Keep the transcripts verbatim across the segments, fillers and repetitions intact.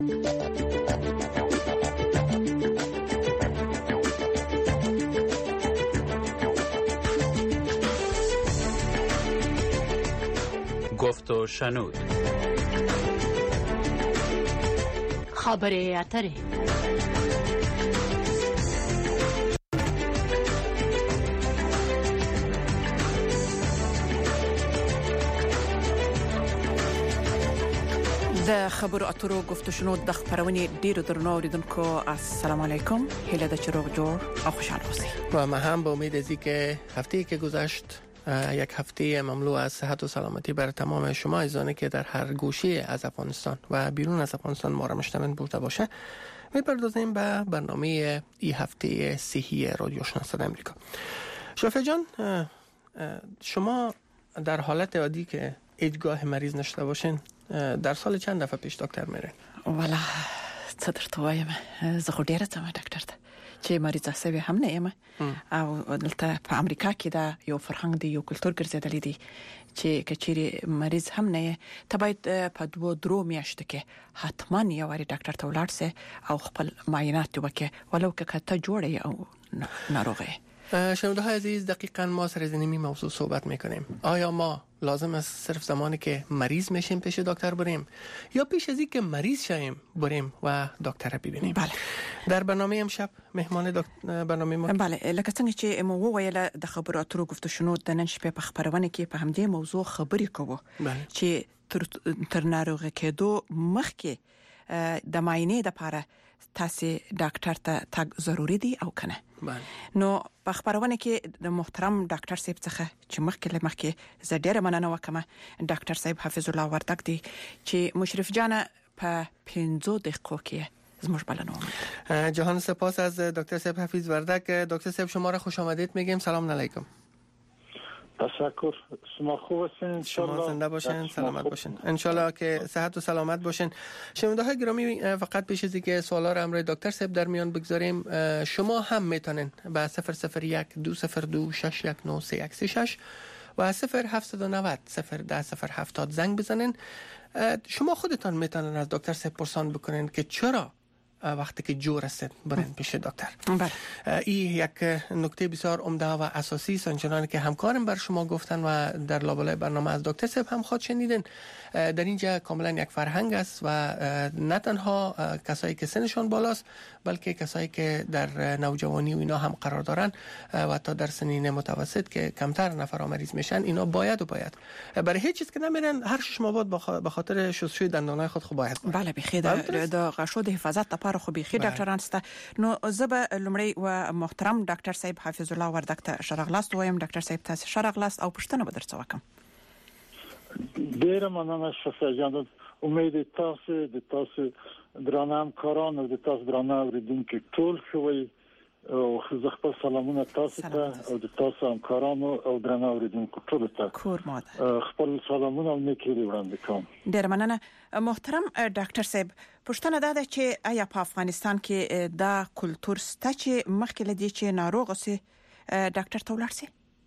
گفت و شنود. خبره اتره. د خبرو اترو گفت و شنود د خبرونې ډیرو درنو اوریدونکو السلام علیکم. هیله ده چې روغ جوړ او خوشحال اوسئ. و ما هم به امید از اینکه هفته‌ای که گذشت یک هفته مملو از صحت و سلامتی بر تمام شما عزیزانی که در هر گوشه از افغانستان و بیرون از افغانستان ما را مشتمل بوده باشه. میپردازیم به برنامه این هفته صحی رادیو شناسان امریکا. شافعی جان، شما در حالت عادی که ایدگاه مریض نشته باشین در سال چند دفعه پیش دکتر میرین؟ والا څه درته وایم، زه خو ډیره ځم ډاکټر ته چې مریضه سوي هم نه یم. او دلته په امریکا کې دا یو فرهنګ دی، یو کلتور ګرځیدلی دی چې کچېری مریض هم نه ته باید په دوه درو میاشتو کې حتما یو واری ډاکټر ته ولاړ سې او خپل معاینات وکړي، ولو که ته جوړه او ناروغه. شنونده های عزیز، دقیقاً ما سر از این موضوع صحبت میکنیم. آیا ما لازم است صرف زمانی که مریض میشیم پیش دکتر بریم یا پیش از این که مریض شویم بریم و دکتر ببینیم؟ بله. در برنامه امشب مهمان دکتر برنامه ما بله، لکه څنګه چې مو وویل د خبرو اترو گفت و شنود د نن شپې په خبرونه کې په همدې موضوع خبرې کوو چې تر تر ناروغه کېدو مخکې د معاینې لپاره تاسو ډاکټر ته تګ ضروری دی او کنه؟ بله. نو په خبرونه کې د محترم ډاکټر صاحب څخه چې مخکې لمخکې زه ډیره مننه وکم، ډاکټر صاحب حافظ الله وردک دی چې مشرف جان په پنځو دقیقو کې زموږ بلنه ومنله. جهان سپاس از دکتر صاحب حافظ وردک. دکتر صاحب شما را خوش آمدید میگیم. سلام علیکم. تشکر. شما خوب هستین؟ شما زنده باشین، سلامت باشین. انشالله که صحت و سلامت باشین. شنونده های گرامی، فقط پیش از اینکه سوالا را امروز دکتر صاحب در میان بگذاریم، شما هم میتونین با صفر صفر یک دو صفر دو شش یک نه سه یک سه شش و صفر هفت نه صفر صفر ده صفر هفتاد زنگ بزنین. شما خودتان میتونین از دکتر صاحب پرسان بکنین که چرا وقتی که جور است برین پیش دکتر. بله. این یک نکته بسیار عمده و اساسی است، آنچنانی که همکارم بر شما گفتن و در لابلای برنامه از دکتر صاحب هم خود شنیدن. در اینجا کاملا یک فرهنگ است و نه تنها کسایی که سنشان بالاست بلکه کسایی که در نوجوانی و اینا هم قرار دارن و تا در سنین متوسط که کمتر نفر مریض میشن، اینا باید و باید برای هیچ چیز که نمیرن هر شش ماه بعد به خاطر شستشوی دندانای خود خو باید. بله، بخیر د غشو د حفاظت لپاره خو بخیر ډاکټران سته. نو زبه لمړی و محترم ډاکټر صاحب حافظ الله وردک ته شرغلاست وایم. ډاکټر صاحب تاسو شرغلاست او پښتنه به درڅ وکم. ډیره مننه شفا جان. امید تاسو د تاسو درانه همکاران او د تاسو درانه اوریدونکو ټول خوي او خپل سلامونه تاسو ته او د تاسو همکارانو او درانه اوریدونکو ټول ته کور ماده خپل سلامونه او نیکی وړاندې کوم. ډیره مننه محترم ډاکټر صاحب. پښتنه دا ده چې آیا په افغانستان کې دا کلتور سته چې مخکې لدی چې ناروغ سي ډاکټر ته ولاړ سي؟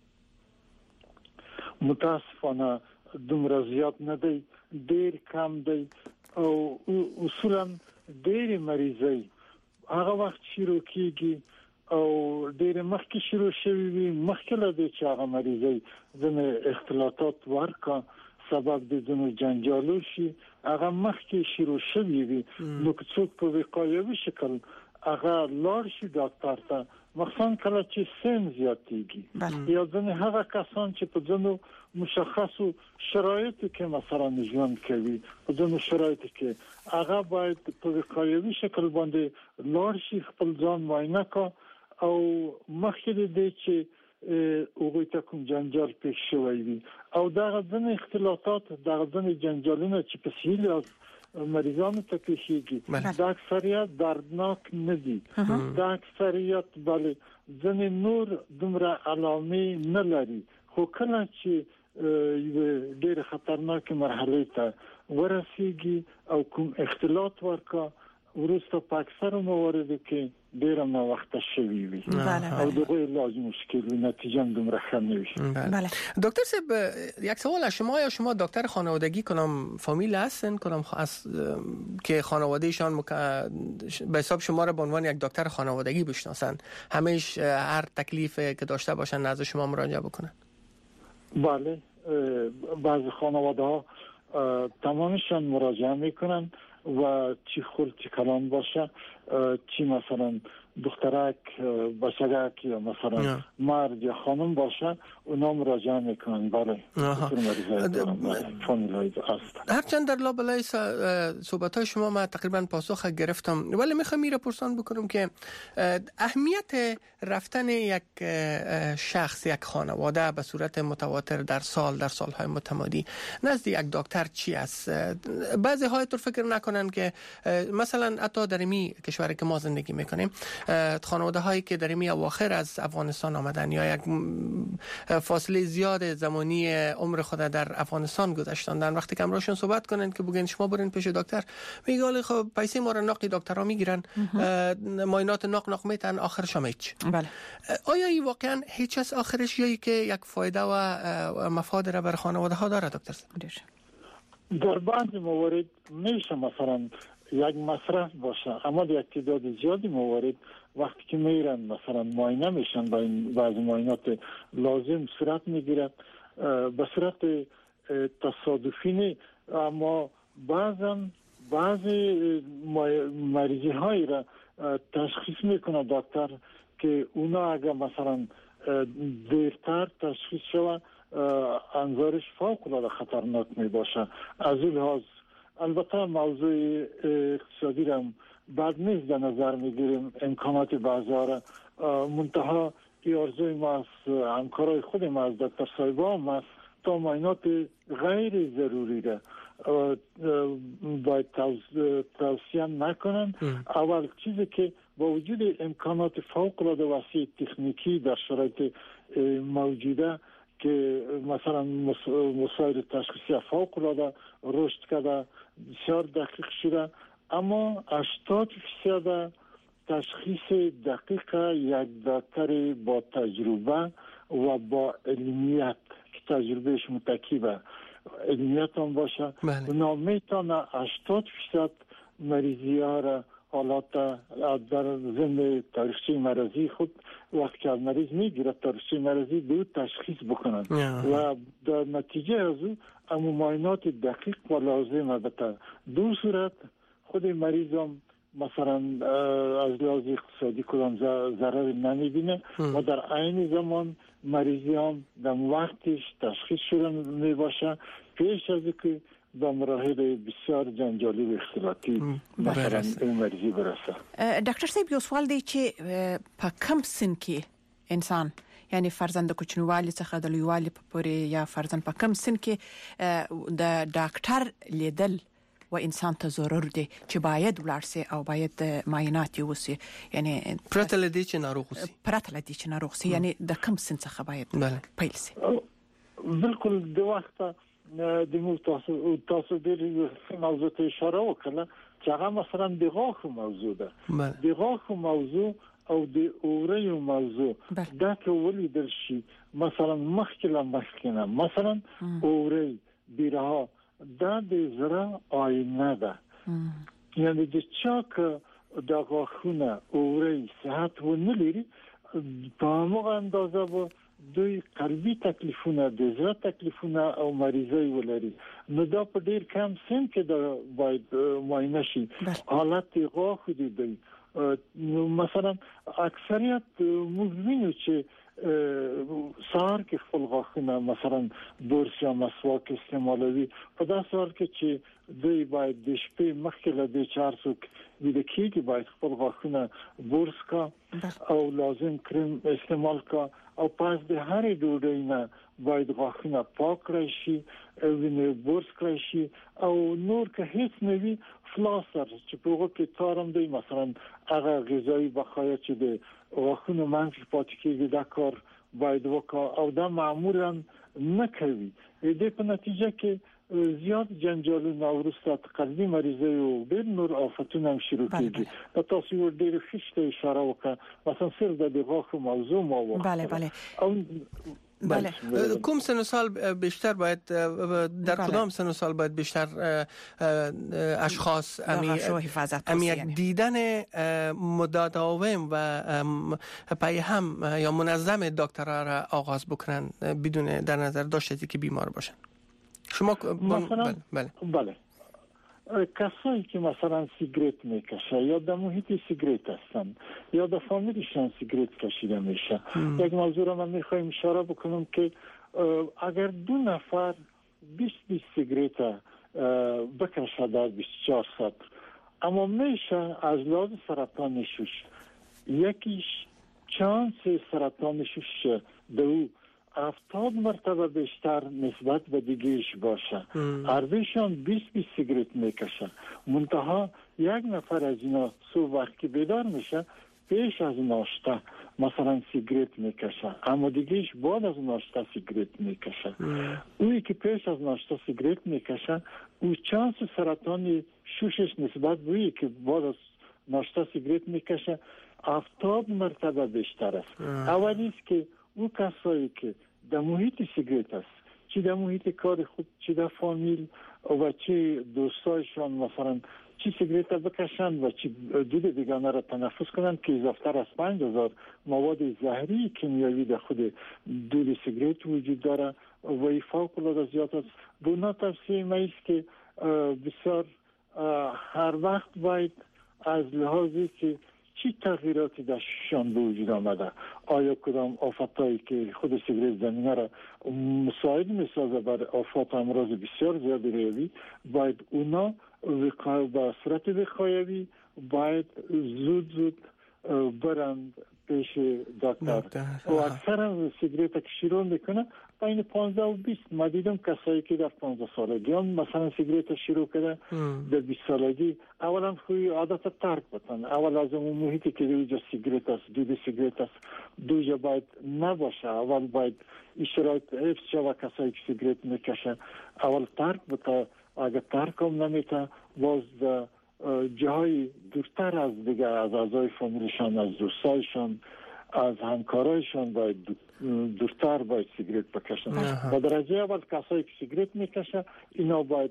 متاسفانه دومره زیات نه دی، ډیر کم دی او اصولا ډیر مریضي هغه وخت شروع کیږي او ډیر مخکې شروع شوی وي، مخکې له دې چې هغه مریضي ځنه اختلاطات ورکا سبب د ځنو جنجالو شي، هغه مخکې شروع شوی وي. نو که څوک په وقایوي شکل هغه لاړ شي ډاکټر ته، مخصوصا کله چې سن زیاتېږي یا ځنه هغه کسان چې په ځنو مشخصو شرایطو کې مثلا ژوند کوي، په ځینو شرایطو کې هغه باید په وقایوي شکل باندې لاړ شي، خپل ځان معاینه کا او مخکې دې چې هغه ته کوم جنجال پیښ شوی وي او دا ځینې اختلاطات، دا ځینې جنجالونه چې په سهیل از مریضانو ته پیښیږي دا اکثریت دردناک نه دي. دا اکثریت بله ځینې نور دومره علامې نه لري، خو کله چې یو ډېر خطرناک مرحله ته ورسیږي او کوم اختلاط ورکا ورسته په اکثر مواردو کې ډیر نه وخت شوی وي او دغه علاج مشکل نتیجه دومره ښه نه وي. بله دکتر صاحب یک سوال از شما، یا شما دکتر خانوادگی کدام فامیل هستن، کدام از که خانوادهشان مک... به حساب شما را به عنوان یک دکتر خانوادگی بشناسن، همهش هر تکلیفی که داشته باشن نزد شما مراجعه بکنن؟ بله بعضی خانواده ها تمامشان مراجعه میکنن و چی خورد چی کلان باشه، چی مثلا دخترک بچگک یا مثلا مرد یا خانم باشه اونا مراجعه میکنن. بله فامیلای هست. هرچند در لابلای صحبت‌های شما ما تقریبا پاسخ گرفتم، ولی میخوام میره پرسان بکنم که اهمیت رفتن یک شخص، یک خانواده به صورت متواتر در سال در سالهای متمادی نزد یک دکتر چی است؟ بعضی های طور فکر نکنن که مثلا حتی در می کشوری که ما زندگی میکنیم خانواده هایی که در می اواخر از افغانستان آمدن یا یک فاصله زیاد زمانی عمر خود در افغانستان گذاشتندن، وقتی که امروزشون صحبت کنن که بگن شما برین پیش دکتر، میگه خب پیسه ما را ناقی دکترها میگیرن، معاینات ناق ناق میتن، آخرش هم هیچ. بله. آیا این واقعا هیچ از آخرش یا که یک فایده و مفاد را بر خانواده ها داره دکتر؟ در بعضی موارد میشه مثلا یک مصرف باشه، اما در تعداد زیادی موارد وقتی که میرن مثلا معاینه میشن با این بعضی معاینات لازم صورت میگیرد به صورت تصادفی نه، اما بعضا بعضی مریضی هایی را تشخیص میکنه دکتر که اونا اگر مثلا دیرتر تشخیص شود انظارش فوق العاده خطرناک می باشه. از این لحاظ البته موضوع اقتصادی را بعد نیست در نظر میگیریم، امکانات بازار منتها ای ارزوی ما از همکارای خود ما از دکتر صاحبا ما تا معاینات غیر ضروری را باید توصیه نکنن. اول چیزی که با وجود امکانات فوق العاده وسیع تکنیکی در شرایط موجوده که مثلا مسائل تشخیصی فوق العاده رشد کرده بسیار دقیق شده، اما هشتاد فیصد تشخیص دقیق یک دکتر با تجربه و با علمیت که تجربهش متکی به علمیت هم باشه اونا میتونه هشتاد فیصد مریضی ها را حالات در ضمن تاریخچه مرضی خود وقتی که مریض میگیره تاریخچه مرضی به تشخیص بکنن و در نتیجه از او اما معاینات دقیق و لازم البته دو صورت خود مریض هم مثلا از لحاظ اقتصادی کدام ضرر نمیبینه و در عین زمان مریضی هم در وقتش تشخیص شده میباشه پیش از که به مراحل بسیار جنجالی و اختلاطی مثلا این مریضی برسه. ډاکټر صاحب یو سوال دی چې په کم سن کې انسان یعنی فرزند کوچنیوالي څخه د لویوالي په پورې یا فرزند په کم سن کې د ډاکټر لیدل و انسان ته ضرور دی چې باید ولاړ سي او باید معاینات وسی، یعنی پرته لدی چې ناروغ سي پرته لدی چې ناروغ سي یعنی د کم سن څخه باید پیل سي. بالکل د وخت د مو تاسو تاسو د موضوع ته اشاره وکړه چې هغه مثلا د غاښ موضوع ده، د غاښ موضوع او د اوریو موضوع دا که ولیدل شي مثلا مخکې له مخکې نه مثلا اوری بیرها دا د زړه آینه ده، یعنی د چا که د غاښونه اوری صحت ونه لري په هماغه اندازه به دوی قلبي تکلیفونه د زړه تکلیفونه او مریضي ولري، نو دا په ډیر کم سن کې دا باید معاینه شي. حالت غاښ دی نو مثلا اکثریت موږ وینو چې سهار کې خپل غاښونه مثلا برس یا مسواک استعمالوي، په داسې حال کې چې دوی باید د شپې مخکې له دې چې هر څوک ویده کېږي باید خپل غاښونه برس کا او لازم کریم استعمال کا او پس د هرې ډوډۍ نه باید غاښونه پاک کړئ شي، وینې برس کړئ شي او نور که هیڅ نه وي فلاسر چې په هغه کې تارم دی مثلا هغه غذایی بقایا چې د غاښونو منځ کې پاتې کېږي دا کار باید وکړو او دا معمولا نه کوي. دې په نتیجه کې زیاد جنجال نوروز قلبی مریضه و بین نور آفتون هم شروع کیږي په تاسو ډېر خشته اشاره وکړه مثلا صرف د دغه موضوع ما وکړه بله بله بله. کم سن و سال بیشتر باید در بله. کدام سن و سال باید بیشتر اشخاص امی دیدن مداوم و پای هم یا منظم دکترها را آغاز بکنن بدون در نظر داشته که بیمار باشن؟ شما مثلا بله بله کسایی که مثلا سیگرت میکشه یا در محیط سیگرت هستن یا در فامیلشان سیگرت کشیده میشه یک موضوع را من میخوایم اشاره بکنم که اگر دو نفر بیست بیست سیگرت بکشه در بیست و چهار ساعت اما میشه از لحاظ سرطانشش یکیش چانس سرطانشش دو هفتاد مرتبه بیشتر نسبت به دیگهش باشه. هربیشان بیست بیست سیگرت میکشه. منتها یک نفر از اینا صبح وقتی بیدار میشه پیش از ناشته مثلا سیگرت میکشه اما دیگهش بعد از ناشته سیگرت میکشه. اویی که پیش از ناشته سیگرت میکشه او چانس سرطان شوشش نسبت به اویی که بعد از ناشته سیگرت میکشه هفتاد مرتبه بیشتر است. اولیست که او کسایی که در محیط سیگرت است چی در محیط کار خود چی در فامیل و چی دوستایشان مثلا چی سیگرت بکشن و چی دود بیگانه را تنفس کنند که اضافتر از پنج هزار مواد زهری کیمیایی در خود دود سیگرت وجود داره و ای فوق العاده زیاد است. بنا توصیه ما است که بسیار هر وقت باید از لحاظی که چی تغییراتی در شان به وجود آمده آیا کدام آفتایی که خود سیگرت زمینه را مساعد میسازه بر آفات امراض بسیار زیادی ریوی باید اونا به صورت وقایوی باید زود زود برند پیش دکتر و اکثر هم سیگرت که شروع میکنه بین پانزده و بیست ما دیدم کسایی که در پانزده سالگی هم مثلا سیگرت شروع کرده در بیست سالگی اولا خوی عادت ترک بتن اول از اون محیطی که دوجا سیگرت است دود سیگرت است دوجا باید نباشه اول باید اشتراط حفظ شوه کسایی که سیگرت میکشه اول ترک بتا اگر ترک هم نمیتا باز در جاهای دورتر از دیگه از اعضای فامیلشان از دوستایشان از همکارایشان باید دورتر باید سیگرت بکشن و درجه اول کسایی که سیگرت میکشه اینا باید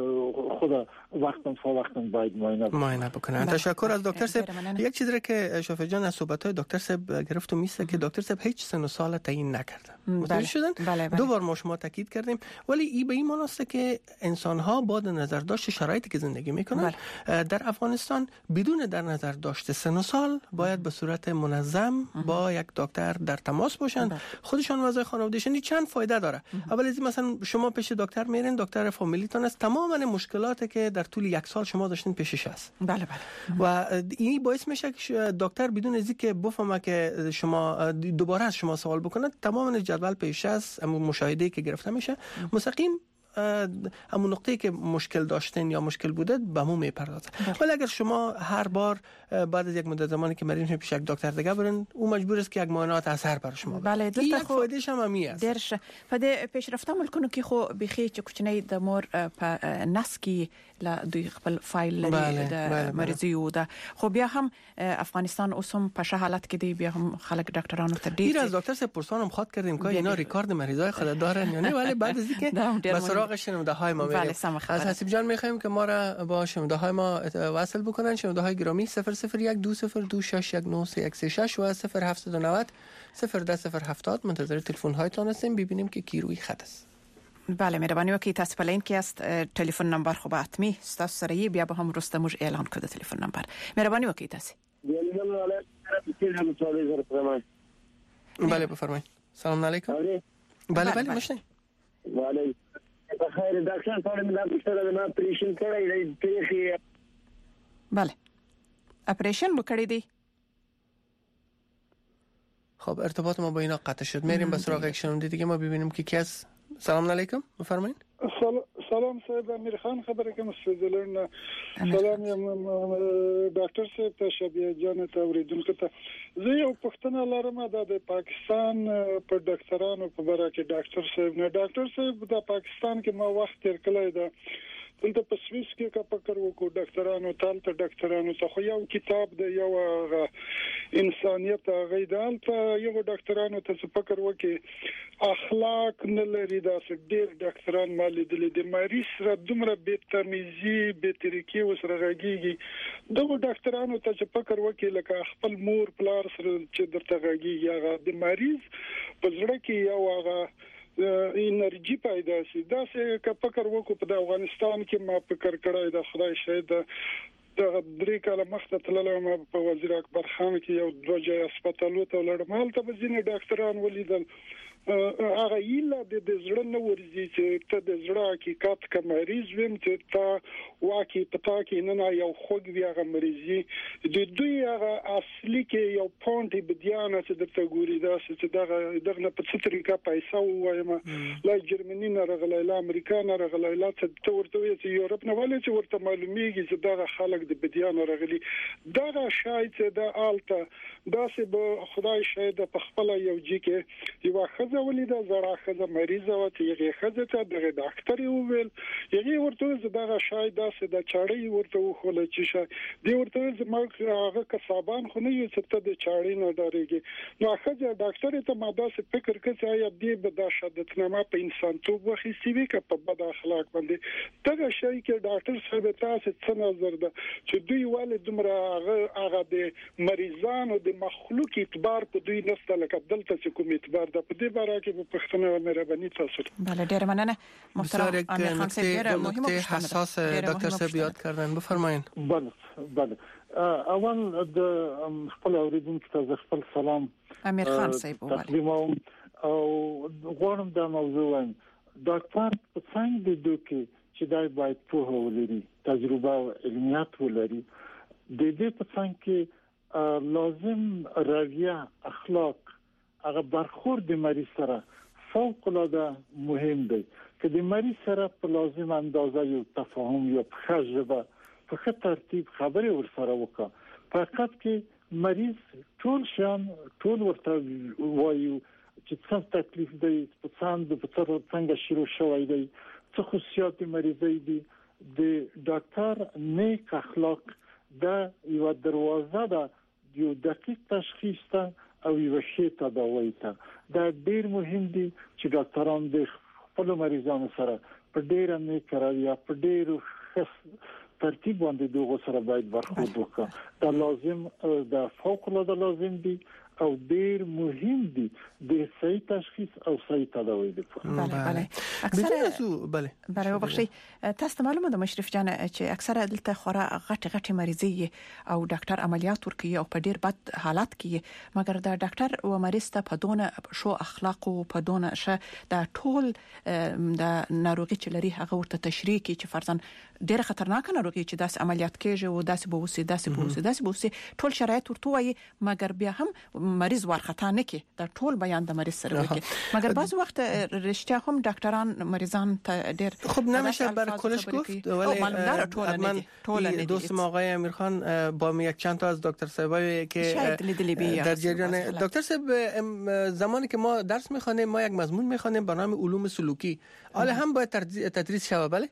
خود وقتاً فوقتاً باید معاینه معاینه بکنن. تشکر از دکتر صاحب. یک چیزی را که شفیع جان از صحبت‌های دکتر صاحب گرفتم میسته که دکتر صاحب هیچ سن و سال تعیین نکردن. متوجه شدن؟ بله بله. دو بار ما شما تاکید کردیم ولی این به این معناست که انسان‌ها با در نظر داشت شرایطی که زندگی میکنن بله. در افغانستان بدون در نظر داشت سن و سال باید به صورت منظم با یک دکتر در تماس باشن بله. خودشان وضع خانوادگیشون چند فایده داره. اول از مثلا شما پیش دکتر میرین دکتر فامیلیتون است تمام مشکلاتی که در طول یک سال شما داشتین پیشش است. بله بله. و این باعث میشه که دکتر بدون از اینکه بفهمه که شما دوباره از شما سوال بکنه تمام جدول پیش است اما مشاهده که گرفته میشه مستقیم همون نقطه‌ای که مشکل داشتین یا مشکل بوده به همون میپردازه. ولی اگر شما هر بار بعد از یک مدت زمانی که مریض پیش یک دکتر دیگه برین او مجبور است که یک معاینات اثر بر شما بده. بله دلته خو فایدهش هم همین است. درش په پیشرفته ملکونو کې خو بخي چې کوچنی د مور په نس کې لا دوی خپل فایل لري د مریضي او د خو بیا هم افغانستان اوسم په شه حالت کې دی بیا هم خلک ډاکټرانو ته ډیر از دکتر سه پرسانم خواد کردیم که اینا ریکارد مریضای خود دارن یا نه ولی بعد از اینکه به سراغ شنونده های ما میریم از حسیب جان میخوایم که ما را با شنونده های ما وصل بکنن. شنونده های گرامی صفر صفر یک دو صفر دو شش یک نه سه یک سه شش و صفر هفت نه صفر صفر ده صفر هفتاد منتظر تلفن هایتان هستیم ببینیم که کی روی خط است. بله مهربانی وکړئ تاسو په لین کې است ټلیفون نمبر خو به حتمی ستاسو سره یې بیا به هم وروسته موږ اعلان کړو ټلیفون نمبر مهربانی وکړئ تاسو. بله بفرمایید. سلام علیکم. بله بله مشنه. بله بخیر ډاکټر صاحب مې دا پوښتنه نه اپریشن کړی دی. بله اپریشن وکړی دی. خب ارتباط ما با اینا قطع شد. میریم به سراغ یک شنونده دیگه ما ببینیم که کی است. سلام علیکم بفرمایید. سلام صاحب امیر خان خبره کوم سویزرلند. سلام یم ډاکټر صاحب ته شبیه جان ته اوریدونکو ته. زه یو پوښتنه لرم د پاکستان په ډاکټرانو په اړه کې ډاکټر صاحب نه ډاکټر صاحب د پاکستان کې ما وخت تیر کړی دا دلته په سویس کې کا فکر وکړو ډاکټرانو ته ته ډاکټرانو ته خو یو کتاب د یو انسانيت غیدال ته یو ډاکټرانو ته فکر وکړي اخلاق نه لري دا ډېر ډاکټران مالي د مریض سره دومره به تمیزي به طریقې وسره غږیږي دغه ډاکټرانو ته فکر وکړي لکه خپل مور پلار سره چې درته غږیږي هغه د مریض په زړه کې یو هغه انرژي پیدا شي دا څه که فکر وکړو په افغانستان کې ما فکر کړی د خدای شاید د درې کاله مخته تللم په وزیر اکبر خان کې یو دوه ځای هسپتالو ته لړم هلته به ځینې ډاکټران ولیدل هغه ایله د زړه نه ورځي چې ته د زړه حقیقت کا مریض ویم چې تا واکي پتا کې نه یو خوګ وی هغه مریضي د دوی هغه اصلي کې یو پونټي بدیانه چې د تګوري دا چې دغه دغه په څه طریقه پیسې وایم لا جرمني نه رغلای لا امریکا نه رغلای لا څه ورته وي چې یورپ نه ولې چې ورته معلومیږي چې دغه خلک د بدیانه رغلي دغه شاید د آلته دا چې به خدای شاید په خپل یو جی کې یو خزه ولیدا زړه خزه مریضه و چې یغه خزه ته دغه ډاکټر یو ویل یغه ورته دغه شاید دا چې د چاړې ورته خو له چې شي دی ورته زما هغه کسبان خو نه یو چې ته د چاړې نه ډارېږي نو خزه ډاکټر ته ما دا څه فکر کوي یا دی به دا شدتنامه په انسان توب وخی وي که په بد اخلاق باندې دغه شی کې ډاکټر صاحب تاسو څه نظر ده چې دوی والي دومره هغه د مریضانو د مخلوق اعتبار په دوی نسته لکه دلته چې کوم اعتبار ده په دې باره کې په پښتنه و مهرباني تاسو بله ډیر مننه محترم امیر خان صاحب ډیر مهمه حساس دکتر صاحب یاد کردن بفرمایید. بله بله اول د خپل اوریدونکو ته خپل سلام امیر خان صاحب تقدیموم او غواړم دا موضوع وایم ډاکټر په څنګه د دوی چې دای باید په ولري تجربه او علمیات ولري د دې په څنګه کې لازم رویه اخلاق هغه برخورد د مریض سره فوق العاده مهم دی که د مریض سره په لازم اندازه یو تفاهم یو خجبه په خط ترتیب خبرې ورسره وکړه فقط کې مریض ټول شان ټول ورته وایو چې څه تکلیف دی په څنګه په څنګه شروع شوی دی څه خصوصیات مریضي دي د ډاکټر نیک اخلاق دا یو دروازه ده یو دقیق تشخیص ته او یو شی تداوی ته دا ډیر مهم دي چې ډاکټران د خپل مریضانو سره په ډیر نیک رویه په ډیر ترتیب باندې دغه سره باید برخورد وکړي دا لازم دا فوق العاده لازم دي او ډیر مهم دي د صحیح تشخیص او صحیح تداوی لپاره. بله بله اکثره بله برای وبخشي تاسو معلومه ده مشرف جان چې اکثره دلته خورا غټ غټ مریضي او ډاکټر عملیات ورکوي او په ډیر بد حالات کې مګر دا ډاکټر او مریض ته په دونه شو اخلاق او په دونه شه دا ټول د ناروغي چې لري هغه ورته تشریح کوي چې فرضاً ډیره خطرناک ناروغي چې داس عملیات کېږي او داس به وسی داس به وسی داس به وسی ټول شرایط ورته وایي مګر بیا هم مریض ورخطا نه کی دا ټول بیان د مریض سره وکي مګر بعض وخت رښتیا هم ډاکټران مریضان ته ډیر خب نمیشه بر کلش گفت ولی ټول دوست آقای امیر خان با یک چند تا از دکتر صاحبایی که در جریان دکتر صاحب زمانی که ما درس میخوانیم ما یک مضمون میخوانیم به نام علوم سلوکی حالا هم باید تدریس شوه بله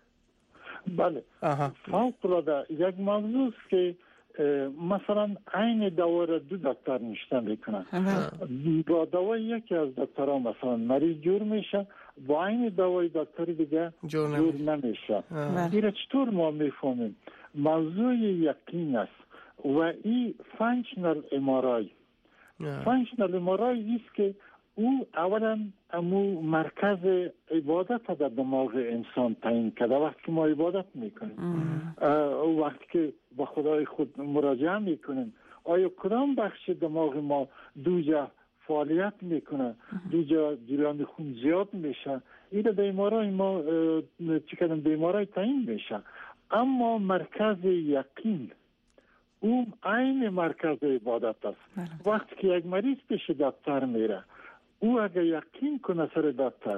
بله فوق العاده یک موضوع که مثلا عین دوره دو دکتر نشتن میکنن با دوای یکی از دکترها مثلا مریض جور میشه با عین دوای دکتر دیگه جور نمیشه این چطور ما میفهمیم موضوع یقین است و این فانکشنال امارای فانکشنال امارای است که او اولا امو مرکز عبادت در دماغ انسان تعیین کرده وقتی ما عبادت میکنیم وقتی که با خدای خود مراجعه میکنیم آیا کدام بخش دماغ ما دو جا فعالیت میکنه دو جا جریان خون زیاد میشه این بیمارای ما چی کردن بیمارای تعیین میشه اما مرکز یقین اون عین مرکز عبادت است وقتی که یک مریض پیش دکتر میره او اگر یقین کنه سر دکتر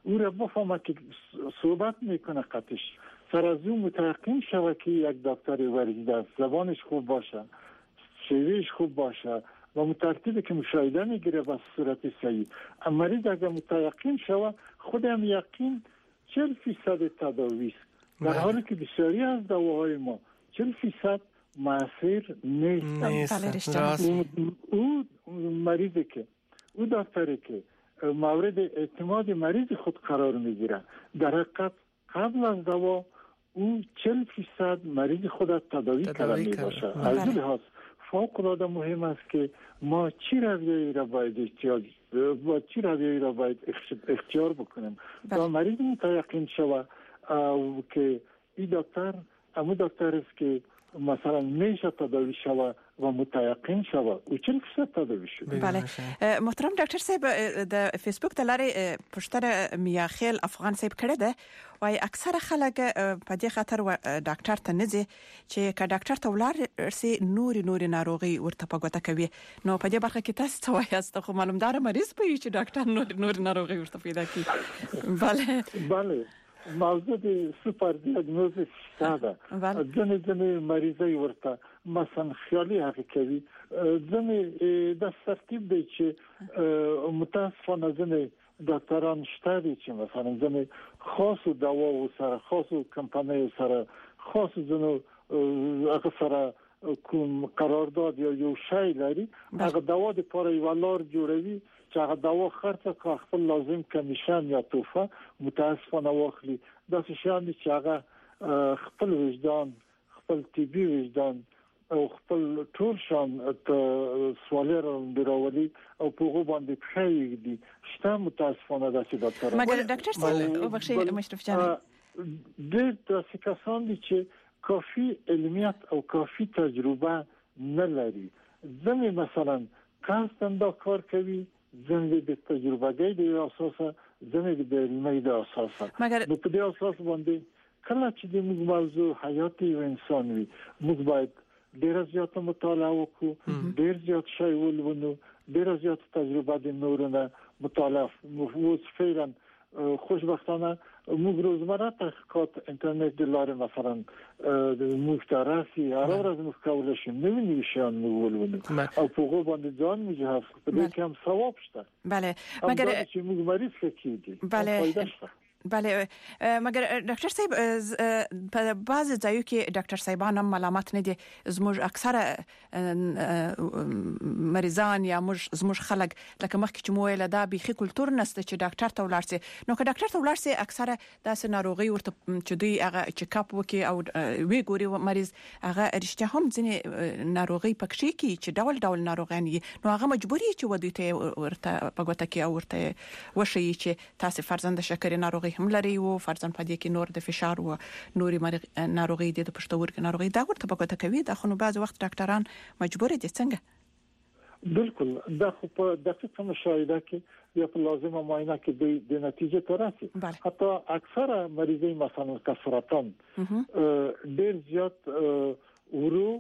او را بفهمه که صحبت میکنه قطعش سر از اون متيقن شوه که یک دکتر ورزیده است، زبانش خوب باشه، شیوهش خوب باشه و مترتبه که مشاهده میگیره به صورت صحیح. مریض اگر متيقن شوه خودم یقین چهل فیصد تداوی است، در حالی که بسیاری از دواهای ما چهل فیصد مؤثر نیست. او مریضی که او دکتری که مورد اعتماد مریض خود قرار میگیره، در حقیقت قبل از دوا او چهل فیصد مریض خود تداوی کرده می باشه. از این لحاظ فوق العاده مهم است که ما چی رویه‌ای را باید احتیاج و چی رویه‌ای را باید اختیار بکنیم تا مریض متيقن شود که این دکتر همون دکتر است که مثلا میشه تداوی شود و متيقن شود او چهل فیصد تداوی شود. بله محترم ډاکټر صاحب د فیسبوک د لارې پښتنه میاخیل افغان صاحب کړه ده وای اکثره خلک په دې خاطر و ډاکټر ته نه ځي چې که ډاکټر ته ولاړ سي نوري نوري ناروغي ورته پګوته کوي. نو په دې برخه کې تاسو ته وایاست خو معلومدار مریض په چې ډاکټر نوري نوري ناروغي ورته پیدا کوي. بله بله موضوع د سوپر دیاگنوزیس ساده ځنې ځنې مریضي ورته مثلا خیالي هغه کوي، ځنې د ترتیب دی چې متاسفانه ځنې ډاکټران شته دي چې مثلا ځنې خاصو دواو سره خاصو کمپنیو سره خاصو ځنو هغه سره کوم قرارداد یا یو شی لري، هغه دوا د پاره یو لار جوړوي چې هغه دوا خرڅه کا خپل لازم کمیشن یا توفه متاسفانه واخلي. دا شیان چې هغه خپل وجدان خپل طبي وجدان او خپل ټول شان ته سوالر اندراولي او په هغه باندې پخې دي شته متاسفانه دا چې ډاکټر مګر ډاکټر صاحب او بخښي مشرف جان د تاسو کسان دي چې کافي علمیت او کافي تجربه نه لري. ځنې مثلا کانستان دا کار کوي، ځنې د تجربهګۍ د اساسه ځنې د علمي د اساسه مګر په دې اساس باندې کله چې د موږ موضوع حیاتي انسان وي موږ باید ډیر زیات مطالعه وکړو، ډیر زیات شی ولونو، ډیر زیات تجربه د نورونه مطالعه وو. فعلا خوشبختانه موږ روزمره تحقیقات انټرنیټ د لارې مثلا د مختارسي هر ورځ موږ کولای شو نوې نوې شیان ولونو او په هغه باندې ځان مجهز په دې کې هم ثواب شته. بله مګر چې موږ مریض کېږي بله بله مګر ډاکټر صاحب په بعض ځایو کې ډاکټر صاحبان هم ملامت نه دي، زموږ اکثره مریضان یا موږ زموږ خلک لکه مخکې چې مو ویل دا بيخي کلچر نسته چې ډاکټر ته ولاړ سي. نو که ډاکټر ته ولاړ سي اکثره داسې ناروغي ورته چې دوی هغه چیک اپ وکي او وی ګوري مریض هغه رښتیا هم ځنې ناروغي پکې کی چې ډول ډول ناروغان دي، نو هغه مجبوري چې ودی ته ورته پګوته کې او ورته وشي چې تاسو فرزند شکرې ناروغي هم لري او فرزن پدې کې نور د فشار او نوري ناروغي د پښتورګو ناروغي دا ورته پګوته کوي. دا خو نو بعض وخت ډاکټران مجبور دي څنګه؟ بالکل دا خو په دقیقه مشاهده کې یا په لازمه معاینه کې د نتیجه ته راسي. حتی اکثره مریضي مثلا سرطان ډیر زیات ورو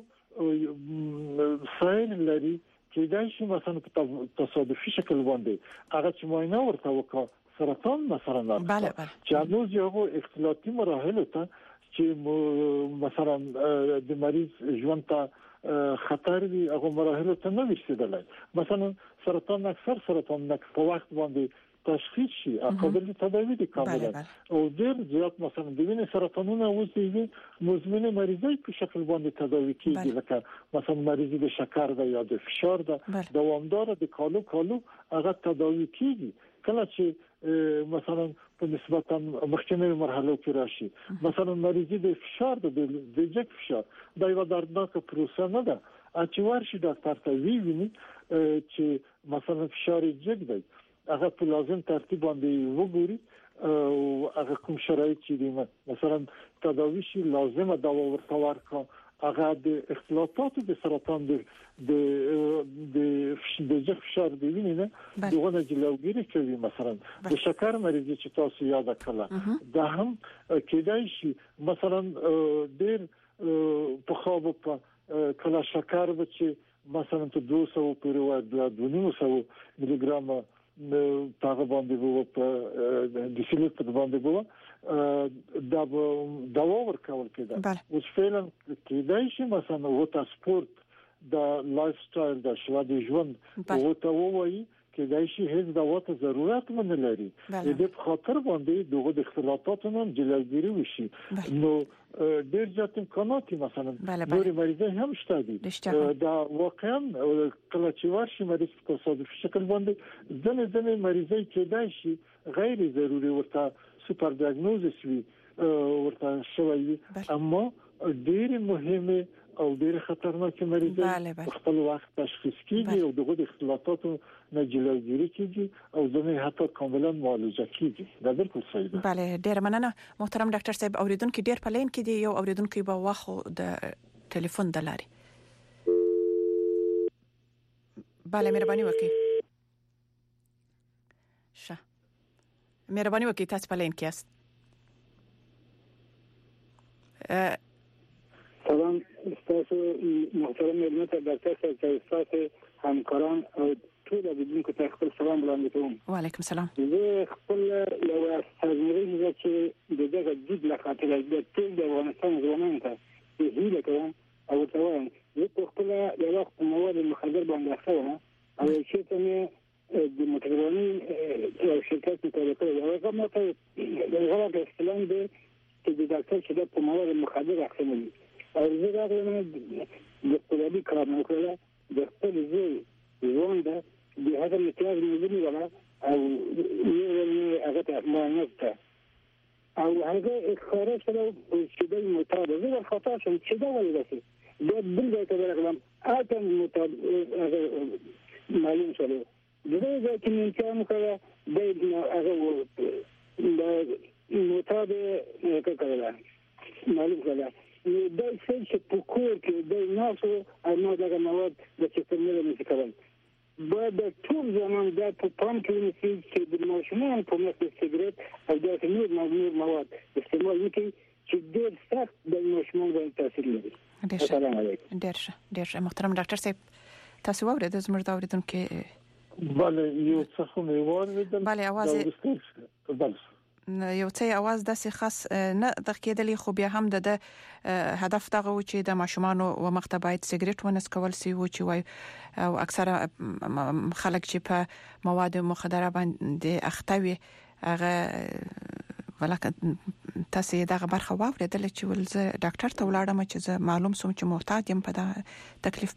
ساين لري چې دا شي مثلا په تصادفي شکل باندې هغه چې معاینه ورته وکړه سرطان مثلا بله بله چې هنوز یو اختلاطي مراحل ته چې مثلا د مریض ژوند ته خطر وي هغه مراحل ته نه رسیدلی. مثلا سرطان اکثر سرطان نه په وخت باندې تشخیص شي قابل تداوی دي کاملا او ډیر زیات مثلا د وینې سرطانونه اوسېږي مزمن مریضای په شکل باندې تداوی کیږي لکه مثلا مریضي د شکر ده یا د فشار ده دوامدار د کالو کالو هغه تداوی کیږي. کله چې مثلا په نسبتا مخکینی مرحله کې راشي مثلا مریضي د فشار د د جګ فشار دا یو دردناک پروسه نه ده چې ورشي ډاکټر ته ویویني چې مثلا فشار جګ دی هغه په لازم ترتیب باندې وګوري او هغه کوم شرایط چې دي مثلا تداوی شي لازمه دوا ورته ورکړه هغه د اختلاطات د سرطان د د د د فشار دی ویني نه دغه جلوګیری کوي. مثلا د شکر مریضي چې تاسو یاد کړل دا هم کېدای شي مثلا ډیر په خواب په کله شکر و چې مثلا ته دوه سوه پر دوه نیم سوه ملي ګرام هغه باندې وو په د سیلت په باندې وو دا دوا ورکول کېده اوس فعلا کېدای شي مثلا وته سپورت د لایف سټایل د شوا د ژوند وته وایي کېدای شي هیڅ دوا ته ضرورت نه لري د دې خاطر باندې دغه د اختلافاتو نن جلوګیری وشي نو ډېر ځات امکانات مثلا نوري مریضان هم شته دي دا واقعا کله چې ورشي مریض په تصادفي شکل باندې ځنې ځنې مریضای کېدای شي غیر ضروري ورته سوپر ډایګنوزس وي ورته شوی اما ډېر مهمه او ډېر خطرناک مریضان خپل وخت تشخیص کیږي او دغه د اختلافاتو نه جلوګیری کیږي او ځنې حتی کاملا معالجه کیږي دا بالکل صحیح ده. بله ډېر مننه محترم ډاکټر صاحب. اوریدونکو ډېر په لین کې دي، یو اوریدونکو به واخو د ټلیفون د لاري. بله مهرباني وکړئ. شه مهرباني وکړئ تاسو په لین کې یاست. سلام تاسو محترم ملت ډاکټر صاحب تاسو همکاران او ټول اوریدونکو ته خپل سلام وړاندې کوم. وعلیکم السلام. زه خپل یو استازی چې د دغه جدي لخاطر د ټول د افغانستان ځوانانو ته هیله کوم او ته وایم زه په خپل یو وخت مواد مخدر باندې اخلم او چې ته د موټرواني او شرکت ته راځي او کومه ته د غلط استلام دی چې د ډاکټر چې د مواد مخدر اخلي او زه راغلم د خپلې کار نه کړل د خپل ځای ژوند د هغه امتیاز موجودی ولا او یو هغه ته مانسته او هغه خارج سره چې د مطابق زه خطا شم چې دا وایي دا بل ځای ته راغلم اته مطابق هغه معلوم شول دغه ځای کې امتحان کړه د هغه د مطابق هغه کړل معلوم کړل دا څه چې په کور کې د ناسو او دغه مواد د چترمه نه کول باید ټول زمان دا په پام کې ونیسي چې د ماشومان په مخ سیګریټ او د نور نور مواد استعمال وکړي چې ډېر سخت د ماشومان باندې تاثیر لري. السلام علیکم. ډېر ښه ډېر ښه محترم ډاکټر صاحب تاسو واورئ د زموږ د اوریدونکو بله یو څه خو مې واورېدل بله اواز بله یو څه اواز داسې خاص نه د کېدلې خو بیا هم د هدف دغه و چې د ماشومانو و مخته باید سیګریټ ونس کول سی و چې وای او اکثره خلک چې په مواد مخدره باندې اخته وي هغه ولکه تاسو دغه برخه واورېدل چې ولزه ډاکټر ته ولاړم چې زه معلوم سوم چې محتاج يم په دغه تکلیف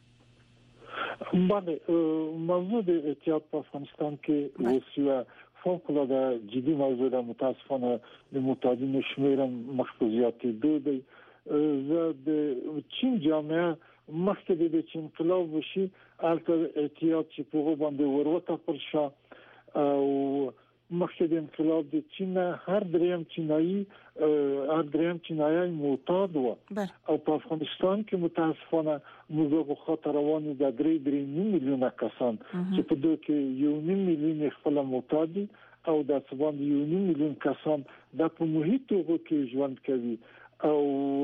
باندې. باندې موضوع د احتیاط په افغانستان کې وسیله فوق العاده جدي موضوع ده. متاسفانه د معتادین شمیر مخفوضیاتي دی. زه د چین جامعه مخکې د چین انقلاب وشي البته احتیاط چې په باندې وروته پر شا او مخکې د انقلاب د چین هر دریم چینایي هر دریم چینایي معتاد و او په افغانستان کې متاسفانه موږ خاطر رواني د درې درې میلیونه کسان چې په دوی کې یو نیم میلیون خپل معتاد او د څوان یو نیم میلیون کسان د په محیط کې ژوند کوي او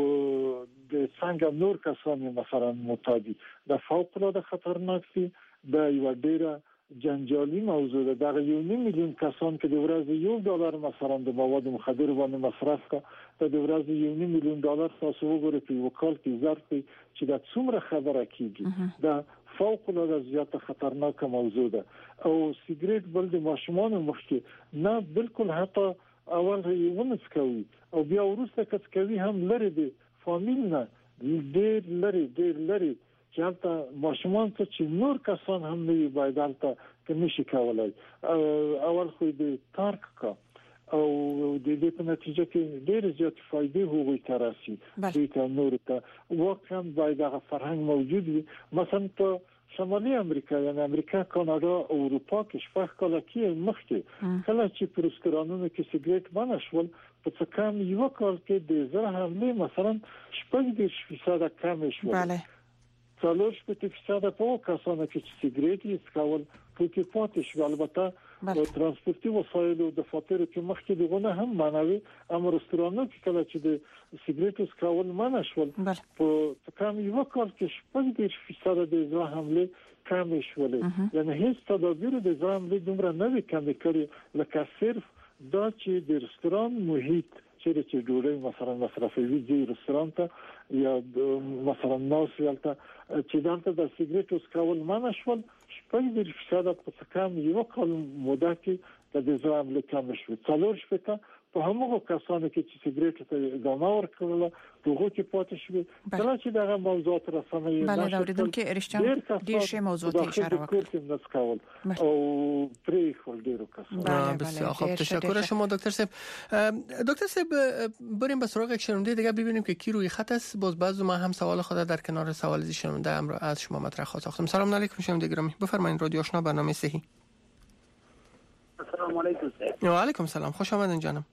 د څنګه نور کسان مثلا معتاد د فوق العاده خطرناک دي د یو ډیره جنجالي موضوع ده. دا یو نیم میلیون کسان چې د ورځې یو ډالر مثلا د مواد مخدر باندې مصرف کړه د ورځې یو نیم میلیون ډالر تاسو وګورئ په وکال کې ظرف چې دا څومره خبره کیږي دا فوق العاده زیاته خطرناک موضوع ده. او سیګریټ بل د ماشومان مخکې نه بالکل حتی اول یې ونس کوي او بیا ورسته کڅ کوي هم لري د فامیل نه ډېر لري ډېر لري چې حتی ماشومان ته چې نور کسان هم نه باید حتی که نشي کولای اول خو د تارک کا او د دې په نتیجه کې ډېر زیات فائدې هغوی ته راسي دوی ته نور ته واقعا باید هغه فرهنګ موجود وي. مثلا په شمالي امریکا یعنی امریکا کاناډا او اروپا کې شپږ کاله کې مخکې کله چې په رستورانونو کې سیګریټ بند شول په څه کم یو کال کې د زړه حمله مثلا شپږ دېرش فیصد کم شول. بله څلور شپږ فیصد په کسانو کې چې سیګریټ یې څکول په کې پاتې شو. البته او ترانسپورتي وسایل او د فاتورې کې مخکې دغه هم معنوي امر رستورانو کې کله چې د سیګریټو سکول منع شول په کم یو کال کې شپږ فیصد د اجرا حمله کم شول یعنی هیڅ تدابیر د اجرا حمله دومره نه وی کم کړی لکه صرف دا چې د رستوران محیط چې چې ډوډۍ مثلا مصرفوي دي رستوران ته یا مثلا ناس یالته چې دلته د سیګریټو سکول منع شول شپږ فیصد په کم یو کال موده کې د اجرا حمله کم شو څلور شپته په همغه کسانو کې چې سیګریټ ته ادامه ورکړل دغه کې پاتې شوی کله چې دغه موضوعات رسنۍ بله دا اوریدونکو رښتیا ډیر شی موضوعات اشاره وکړه او پرې خل ډیرو کسانو بسیار خوب تشکر از شما دکتر صاحب. دکتر صاحب بریم به سراغ یک شنونده دیگه ببینیم که کی روی خط است. باز بعضی ما هم سوال خود در کنار سوال از شنونده امر از شما مطرح خواستم. سلام علیکم شنونده گرامی بفرمایید رادیو آشنا برنامه صحی. السلام علیکم. و علیکم سلام خوش آمدین جانم.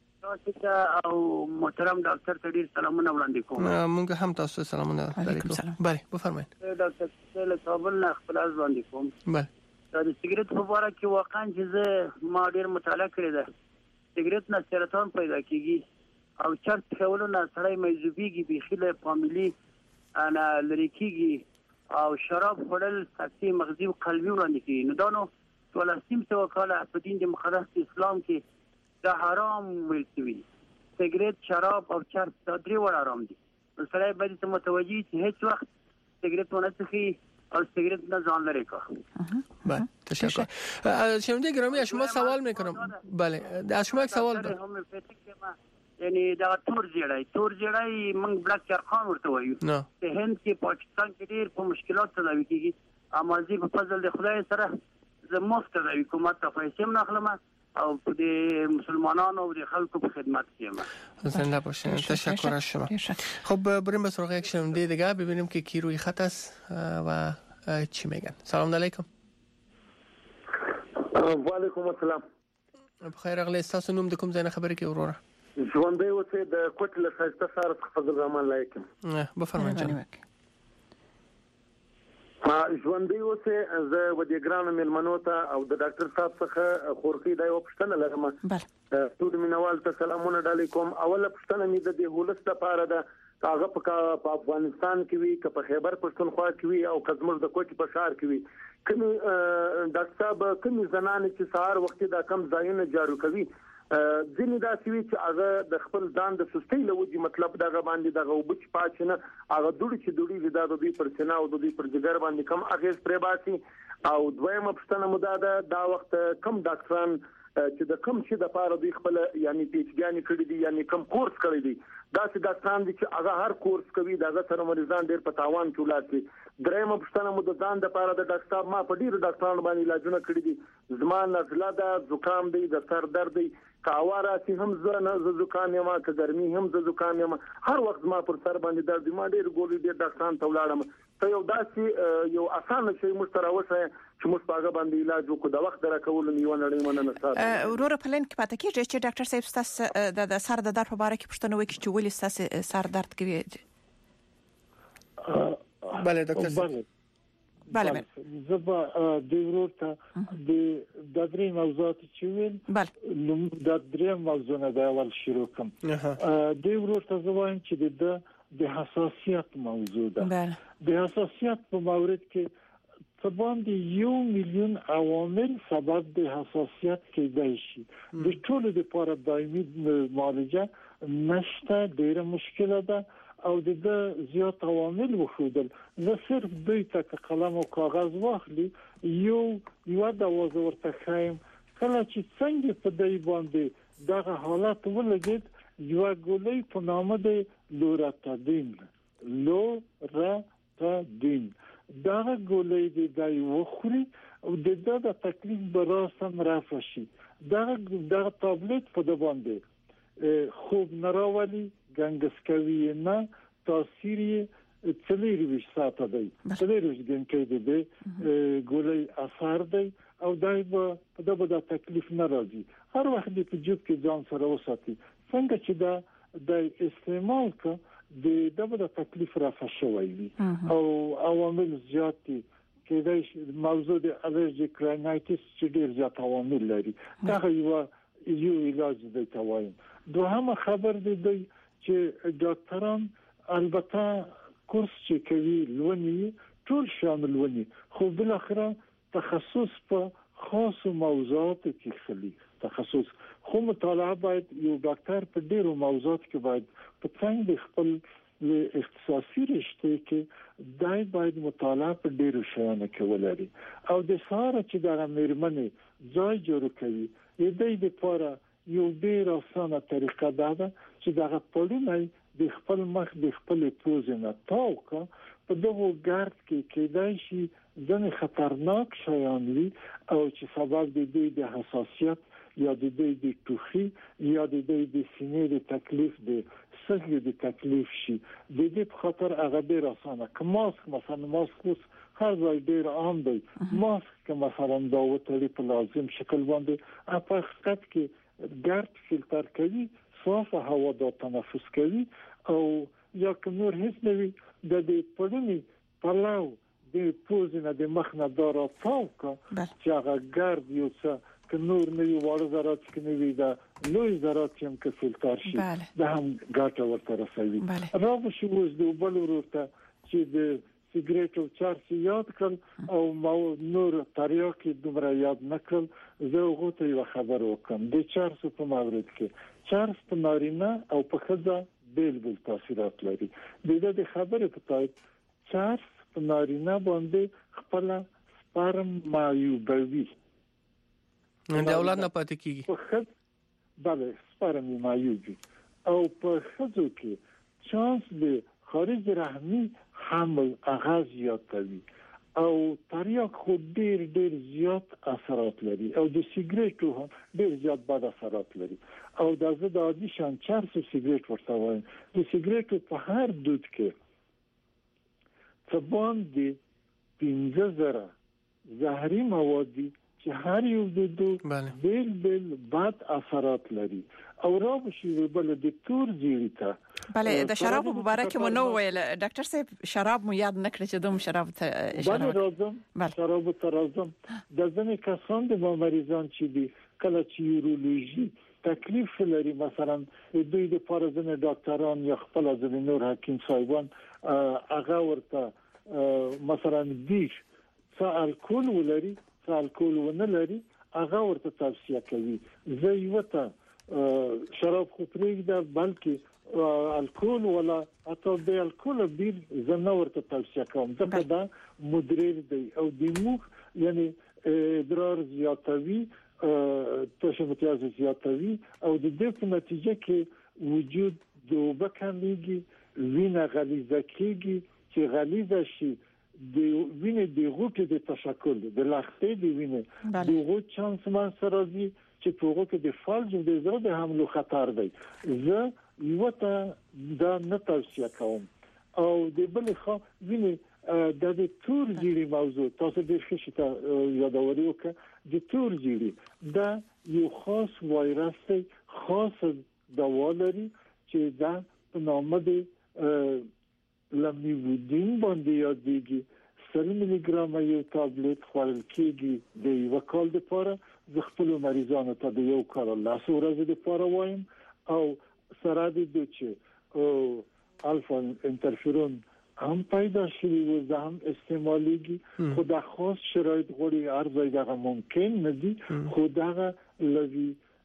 او محترم ډاکټر ته ډیر سلامونه وړاندې کوم. مونږ هم تاسو سلامونه درکو. بله بفرمایید. ډاکټر له کابل نه خپل از وړاندې کوم. بله. د سیګریټ په اړه کې واقعا چې ما ډیر مطالعه کړې ده. سیګریټ نه سرطان پیدا کیږي او چرت خولو نه سړی مجذوبيږي بخیله فامیلی انا لری کیږي او شراب خورل سکتي مغزي او قلبي وړاندې کیږي. نو دا نو ولستیم څه وکاله په دین د مقدس اسلام کې دا حرام ویل شوی. سیګریټ شراب او چرت دا درې وړ حرام دي. سړی باید ته متوجي چې هیڅ وخت سیګریټ ونه څښي او سیگریت نه ځان لري کا. بله تشکر. شنونده گرامی از شما سوال میکنم. بله از شما یک سوال دارم. یعنی دا تور جړای تور جړای موږ بلاک چرخان ورته وایو. په هند کې پاکستان کې ډیر په مشکلات تداوی کیږي. امازي په فضل د خدای سره زه مفت تداوی کوم ته پیسې نه اخلم او د مسلمانانو او د خلکو په خدمت کې یم. زنده باشین. تشکر از شما. خب بریم به سراغ یک شنونده دیگه ببینیم که کی روی خط است و چی میگن. سلام علیکم. و علیکم السلام. بخیر اغلی تاسو نوم د کوم ځای نه خبرې کوي وروره؟ ژوندۍ اوسئ د کوټ له ښایسته ښار څخه فضل الرحمن لایق یم. بفرمایئ جناب. ژوندۍ اوسئ زه ودې ګرانو مېلمنو ته او د ډاکټر صاحب څخه خورخي دا یو پوښتنه لرم. ټول مینوال ته سلامونه ډالۍ کوم. اوله پوښتنه مې د دې هولس لپاره ده هغه په افغانستان کې وي که په خیبر پښتونخوا کې وي او که زموږ د کوټې په ښار کې وي کومې ډاکټر صاحب کومې زنانې چې سهار وختي دا کم ځایونه جارو کوي ځینې داسې وي چې هغه د خپل ځان د سستۍ له وجې مطلب دغه باندې دغه اوبه چې پاتې نه هغه دوړې چې دوړېږي دا د دوی پر سینه او د دوی پر جګر باندې کم اغېز پرې باسي. او دویمه پوښتنه مو دا ده دا وخت کم ډاکټران چې د کم شي د پاره دوی خپل یعنی پیچګانی کړی دي یعنی کم کورس کړی دي داسې ډاکټران دي چې هغه هر کورس کوي دغه سره مریضان ډېر په تاوان کې ولاسي. درېمه پوښتنه مو د ځان د پاره د ډاکټر صاحب ما په ډیرو ډاکټرانو باندې علاجونه کړی دي. زما نزله ده زکام دی د سر درد دی کاواره چې هم زه نه زکام یم که ګرمي هم زه زکام یم هر وخت ما پر سر باندې درد ما ډېر ګولې ډېر ډاکټران ته ولاړم. ته یو داسې یو اسانه شی موږ ته راوښیه چې موږ په هغه باندې علاج وکړو د وخت راکولو یو نړۍ مننه ساتي. وروره په لین کې پاتې کېږي چې ډاکټر صاحب ستاسو د سر د درد په اړه کې پوښتنه وکړي چې ولې ستاسو سر درد کوي. بله ډاکټر صاحب. بله بله زبا د ورته د د درې موضوعات چې ویل بله د درې موضوعونه د اول شروع کوم. د ورته زوایم چې د د حساسیت موضوع ده. بله د حساسیت په مورد کې تبان د یو میلیون عوامل سبب د حساسیت کېدای شي. د ټولو لپاره دایمي معالجه نشته ډیره مشکله ده او د زیات عوامل وښودل. زه صرف دوی ته قلم او کاغذ واخلي یو یو د وزه ورته خایم کله چې څنګه په دای باندې دغه حالت ولګید یو ګولې په نامه د لوراتادین لوراتادین دغه ګولې د دای وخوري او د دغه تکلیف براسم رافع شي. دغه دغه تابلت په د باندې خوب نراولي ګنګسکوي نه تاثیر څلېرویشت ساعته دی څلېرویشت ګنټې دی ګولې اثر دی او دای په دغه د تکلیف نه راځي. هر وخت په جوب کې ځان سره وساتي څنګه چې دا د استعمال کا د دغه د تکلیف رافع شوی وي او عوامل زیات کېدای شي موضوع د الرجیک رینایټس چې ډیر زیات عوامل لري دا یو یو علاج دی توایم. دوهمه خبر دی چې ډاکټران البته کورس چې کوي لونی ټول شامل ونی خو بل اخره تخصص په خاص موضوعات کې خلی تخصص خو مطالعه باید یو ډاکټر په ډیرو موضوعات کې باید په څنګه خپل اختصاصي رشته کې دای باید مطالعه په ډیرو شیانو کې ولري او د ساره چې دا مېرمنې ځای جوړ کوي د دې لپاره یو ډیر اسانه طریقه ده چې دا پړونه د خپل مخ د خپل پوزنه تاوکه په دغه ګارد کې کېدای شي ځنې خطرناک شیان وي او چې سبب د دې د حساسیت یا د دې د ټوخي یا د دې د سینې د تکلیف د سږي د تکلیف شي د دې په خاطر هغه ډیر اسانه کماسک مثلا ماسک اوس هر ځای ډیر عام دی ماسک که مثلا دا وتړي په لازم شکل باندې په حقیقت کې ګارد فلټر کوي صافه هوا د تنفس کوي او یا کومور هیڅ نه وي د دې پړنی پلاو د پوزنه د مخ نه دارا تاوکا چې هغه ګارد یو څه که نور نه وي واړه ذرات کې نه وي دا لوی ذرات هم که فلټر شي دا هم ګټه ورته رسوي. راوشي اوس د بل ورته چې د سیګریټ او چرس یاد کړ او ما نور تریاک دومره یاد نکړل زه غوته یو خبر وکم د چرس په مورد کې چرس په نارینه او په ښځه بیل بیل تاثیرات لري د دې خبره په تایید چرس په نارینه باندې خپل سپرم مایوبوي د اولاد نه پاتې کیږي په خځه بله سپرم مایوبوي او په ښځو کې چانس د خارج رحمی حمل اغاز زیاتوي او تریاک خو ډیر ډیر زیات اثرات لري او د سیګریټو هم ډیر زیات بد اثرات لري او د زړه د عادي شان چرس او سیګریټ ورته وایم د سیګریټو په هر دود کې څه باندې پنځه زره زهري مواد چې هر یو د دوه بیل بیل بد اثرات لري او راوشي بل د تور زیړی بله د شراب مبارک مو نو ویل ډاکټر صاحب شراب مو یاد نکړي چې دوم شراب ته اشاره راځم شراب ته راځم د ځنې کسان د مریضان چې دي کله چې یورولوژي تکلیف لري مثلا دوی د پارازن ډاکټران یا خپل ځینې نور حکیم صاحبان هغه ورته مثلا دیش څه الکول ولري څه الکول ونه لري هغه ورته توصیه کوي زه یو ته شراب خو پرېږده بلکې الکول ولا اته د الکول بیر زنه ورته توصیه کوم ځکه دا مدریر دی او د موخ یعنی ادرار زیاتوي تشبثات زیاتوي او د دې په نتیجه کې وجود د وبکانېږي وینه غلیظه کېږي چې غلیظه شي د وینې د غوټې د تشکل د لختې د وینې د غوټ چانس من سره دي چې په هغه کې د فالج د زړه د حملو خطر دی زه یو ته دا نه توصیه کوم او د بل خو وینې د دې تور زیری موضوع تاسو د ښه ته یادوري وکړه د تور زیری دا یو خاص وایرس دی خاص دوا لري چې دا په نامه دی لمیوډین باندې یادېږي سل ملي ګرام یو ټابلیټ خوړل کېږي د یو کال لپاره زه خپل مریضانو ته د یو کال لاس ورځې لپاره وایم او سره د چې الفا انټرفیرون هم پیدا شوی و زه هم استعمالیږي خو د خاص شرایط غوړي ارزای دغه ممکن نه دي خو دغه لوي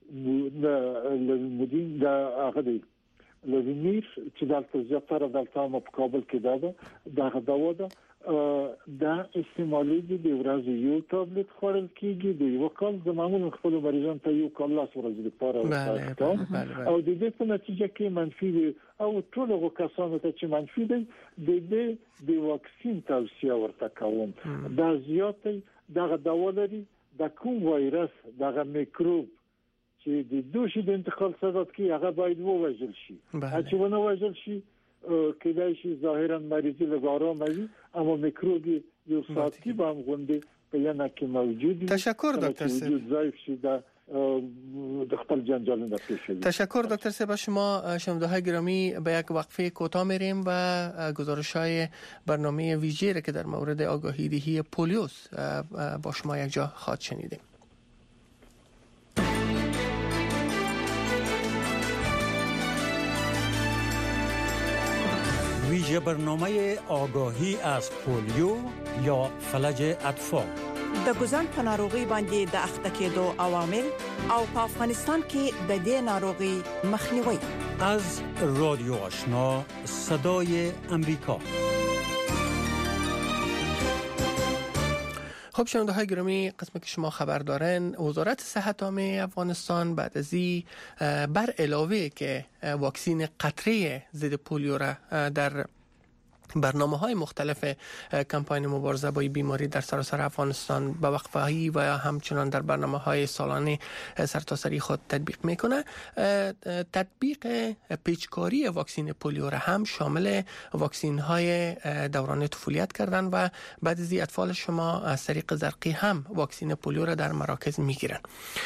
لوي د هغه دی لوینیر چې دلته زیاتره دلته هم په کابل کې ده دغه دوا ده دا استعمالیږي د ورځې یو ټابلیټ خوړل کېږي د یو کال د معمولا خپل مریضانو ته یو کال لاس ورځې لپاره او د دې په نتیجه کې منفي دي او ټول هغه کسانو ته چې منفي دي د دې د واکسین توصیه ورته کوم دا زیاتې دغه دوا لري د کوم وایرس دغه میکروب چې د دوشي د انتقال سبب کوي هغه باید ووژل شي چې ونه وژل شي کله چې ظاهرا مریضي لګارام وي اما میکروب یو ساعت کې به هم غونډه په یانه کې موجود دي تشکر دکتر صاحب ضعیف شي دا د خپل جنجالونه پیش شوی. تشکر دکتر صاحب. شما شنونده‌های گرامی به یک وقفه کوتاه میریم و گزارش‌های برنامه ویژه‌ای را که در مورد آگاهی دهی پولیوس با شما یک جا خواهد شنیدیم. ویژه برنامه آگاهی از پولیو یا فلج اطفال. د ګوزن په ناروغي باندې د اخته کېدو عوامل او په افغانستان کې د دې ناروغي مخنیوي. از رادیو آشنا صدای امریکا. خب شنونده‌های گرامی، قسمی که شما خبر دارن، وزارت صحت عامه افغانستان بعد از این بر علاوه که واکسین قطره ضد پولیو را در برنامه‌های مختلف کمپاین مبارزه با بیماری در سراسر افغانستان به وقفه‌ای و همچنان در برنامه‌های سالانه سرتاسری خود تطبیق میکنه، تطبیق پیچکاری واکسین پولیو را هم شامل واکسین‌های دوران طفولیت کردن و بعد از این اطفال شما از طریق زرقی هم واکسین پولیو را در مراکز میگیرن.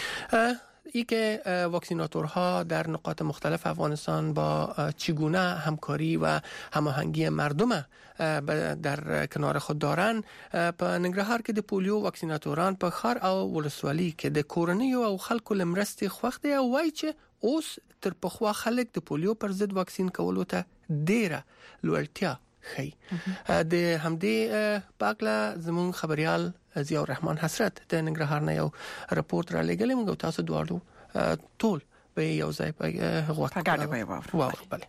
ای که واکسیناتورها در نقاط مختلف افغانستان با چگونه همکاری و هماهنگی مردم در کنار خود دارن، په ننګرهار کې د پولیو واکسیناتوران په خار او ولسوالۍ کې د کورنۍ او خلکو لمرستي خوښ دي او وایي چې اوس تر پخوا خلک د پولیو پر ضد واکسین کولو ته ډیره لوړتیا خي. د همدې پاکله زمون خبريال ضیاء الرحمن حسرت د ننګرهار نه یو رپورت را لګلې، موږ تاسو دواړو ټول به یو ځای په غوښتنه واورو. بله،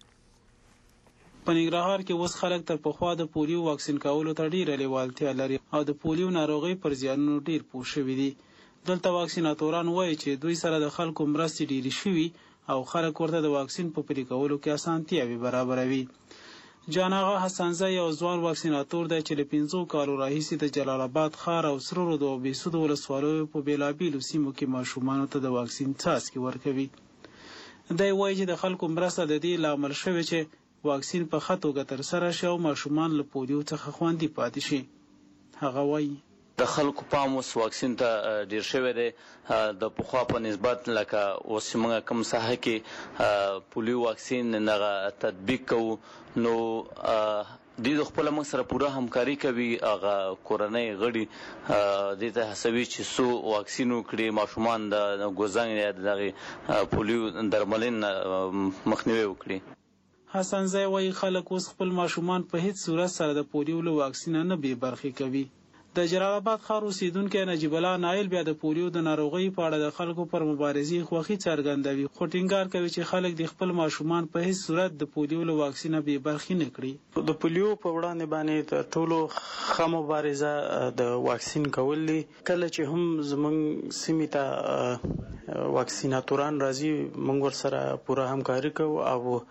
په ننګرهار کې اوس خلک تر پخوا د پولیو واکسین کولو ته ډیره لیوالتیا لري او د پولیو ناروغي پر زیانونو ډیر پوه شوي دي. دلته واکسیناتوران وایي چې دوی سره د خلکو مرستې ډیرې شوي او خلک ورته د واکسین په پلي کولو کې اسانتیاوې برابروي. جان آغا حسنزه یو ځوان واکسیناتور دی چې له پنځو کالو راهیسې د جلال آباد ښار او سره رود او بېسود ولسوالیو په بېلابېلو سیمو کې ماشومانو ته د واکسین څاڅکي ورکوي. دی وایي چې د خلکو مرسته د دې لامل شوې چې واکسین په ښه توګه ترسره شي او ماشومان له پولیو څخه خوندي پاتې شي. هغه وایي د خلکو پام اوس واکسین ته ډیر شوی دی، د پخوا په نسبت لکه اوس موږ کوم ساحه کې پولیو واکسین نه تطبیق کوو، نو د خپل موږ سره پوره همکاري کوي. هغه کورنۍ غړي د ته هڅوي چې سو واکسین وکړي، ماشومان د ګوزنګ یا د پولیو درملنې مخنیوي وکړي. حسن زای وایي خلک اوس خپل ماشومان په هیڅ صورت سره د پولیو له واکسین نه بې برخې کوي. د جلال آباد ښار اوسیدونکی نجیب الله نایل بیا د پولیو د ناروغۍ په اړه د خلکو پر مبارزې خوښي څرګندوي، خو ټینګار کوي چې خلک د خپل ماشومان په هیڅ صورت د پولیو له واکسین بې برخې نه کړي. د پولیو په وړاندې باندې د ټولو ښه مبارزه د واکسین کول دي. کله چې هم زموږ سیمې ته واکسیناتوران راځي، موږ ورسره پوره همکاري کوو او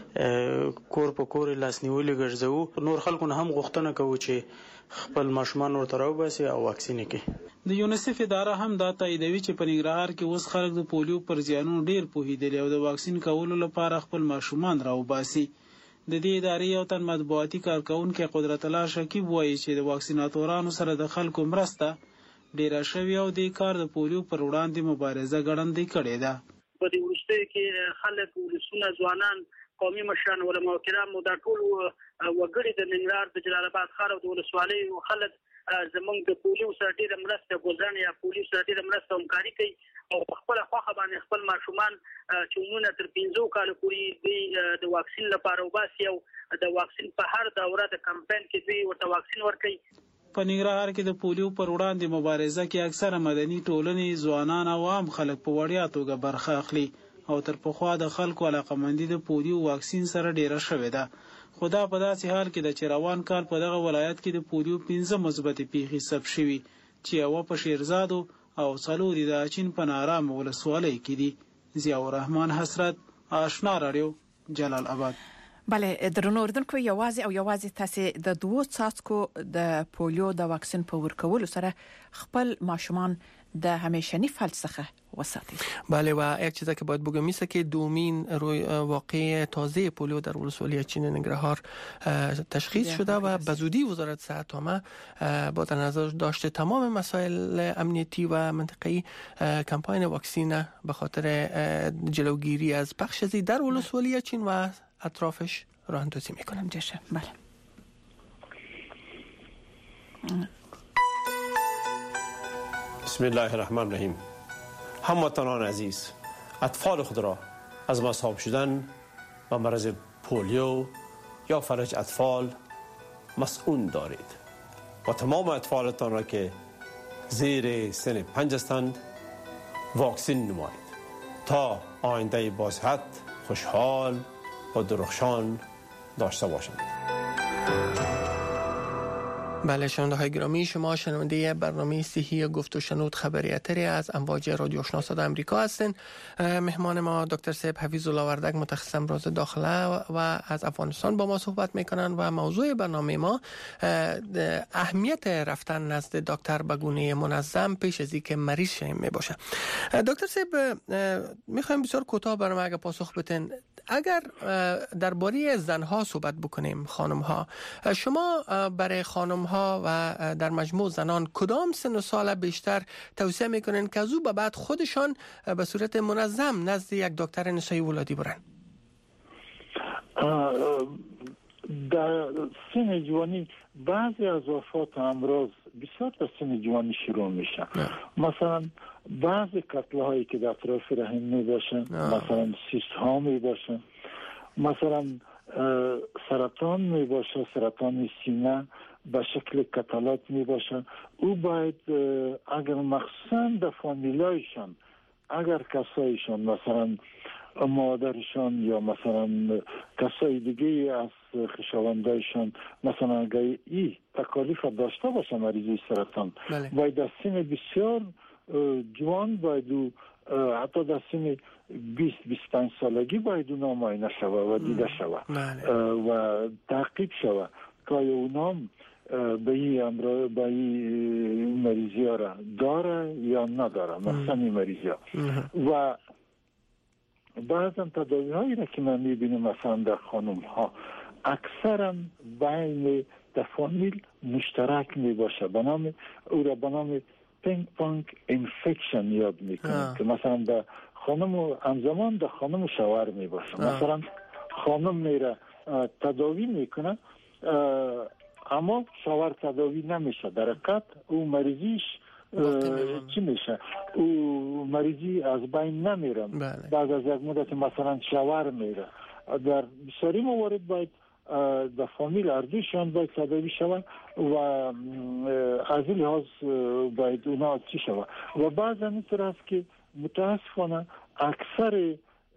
کور په کور لاسنیولي ګرځوو. نور خلکو نه هم غوښتنه کوو چې خپل ماشومان ورته راوباسي او واکسین کړي. د یونیسف اداره هم دا تاییدوي چې په ننګرهار کې اوس خلک د پولیو پر زیانونو ډیر پوهېدلي او د واکسین کولو لپاره خپل ماشومان راوباسي. د دې ادارې یو تن مطبوعاتي کارکونکی قدرت الله شکیب وایي چې د واکسیناتورانو سره د خلکو مرسته ډیره شوې او د کار د پولیو پر وړاندې مبارزه ګړندۍ کړې ده. په دې وروستیو کې خلک ولسونه، ځوانان، قومي مشران، علما کرام او دا ټول وګړي د ننګرهار د جلال آباد ښار او د ولسوالیو خلک زموږ د پولیو سره ډېره مرسته ګوزن یا پولیو سره ډېره مرسته همکاري کوي او په خپله خوښه باندې خپل ماشومان چې عموماً تر پنځو کالو پورې دوی د واکسین لپاره وباسي او د واکسین په هر دوره د کمپاین کې دوی ورته واکسین ورکوي. په ننګرهار کې د پولیو پر وړاندې مبارزه کې اکثره مدني ټولنې، ځوانان او عام خلک په وړیا توګه برخه اخلي او تر پخوا د خلکو علاقمندي د پولیو واکسین سره ډیره شوې ده. خو دا په داسې حال کې ده چې روان کال په دغه ولایت کې د پولیو پنځه مثبتې پیښې ثبت شوي چې یوه په شیرزادو او څلور یې د اچین په نارام ولسوالۍ کې دي. ضیاء الرحمن حسرت، آشنا راډیو، جلال آباد. بله درنو اردوونکو یوازې او یوازې تاسو د دوه څاڅکو د پولیو د واکسین په ورکولو سره خپل ماشومان د همیشنی فلسفه وساتید. بله و یک چیزی که باید بگم میسه که دومین روی واقع تازه پولیو در ولسوالی چین ننگرهار تشخیص شده و به زودی وزارت صحت عامه با در نظر داشته تمام مسائل امنیتی و منطقه‌ای کمپاین واکسین به خاطر جلوگیری از پخش زی در ولسوالی چین و اطرافش راه اندازی میکنم. جشه بله. بسم الله الرحمن الرحیم. هموطنان عزیز، اطفال خود را از مصاب شدن و مرض پولیو یا فلج اطفال مسئول دارید و تمام اطفالتان را که زیر سن پنج هستند واکسین نمایید تا آینده با صحت، خوشحال و درخشان داشته باشند. بله شنونده های گرامی، شما شنونده برنامه صحی گفت و شنود خبریاتری از امواج رادیو آشنا صدای آمریکا هستین. مهمان ما دکتر سیب حفیظ الله وردگ متخصص امراض داخله و از افغانستان با ما صحبت میکنن و موضوع برنامه ما اهمیت رفتن نزد دکتر به گونه منظم پیش از اینکه مریض شیم می باشه. دکتر سیب میخوایم بسیار کوتاه برنامه اگه پاسخ بدین. اگر درباره زنها صحبت بکنیم، خانم ها، شما برای خانم ها و در مجموع زنان کدام سن و سال بیشتر توصیه میکنین که از او به بعد خودشان به صورت منظم نزد یک دکتر نسایی ولادی برن؟ در سن جوانی بعضی از وفات امراض بسیار در سن جوانی شروع میشه. مثلا بعضی قتل هایی که در اطراف رحم می باشن، مثلا سیست ها می باشن، مثلا سرطان می باشه، سرطان سینه به شکل کتلات می باشه. او باید اگر مخصوصا در فامیلایشان، اگر کسایشان مثلا مادرشان یا مثلا کسای دیگه از خویشاوندایشان مثلا اگر ای تکالیف داشته باشه مریضی سرطان، بله. باید در سن بسیار جوان باید او حتی در سن بیست بیست و پنج سالگی باید اونا معاینه شوه و دیده شوه و تحقیق شوه که اونام به این امر به این مریضی ها را داره یا نداره، مثلا این مریضی ها. و بعضا تداوی هایی را که من میبینم مثلا در خانم ها اکثرا بین در فامیل مشترک میباشه، به نام او را به نام پینگ پونگ انفکشن یاد میکنه که مثلا در خانم همزمان در خانم شوهر میباشه. مثلا خانم میره تداوی میکنه اما شوهر تداوی نمیشه، در حقیقت او مریضیش چی میشه؟ او مریضی از بین نمیره. بعد از یک مدت مثلا شوهر میره. در بسیاری موارد باید در فامیل اردوشان باید تداوی شوند و از این لحاظ باید اونا چی شوند. و بعضا اینطور است که متاسفانه اکثر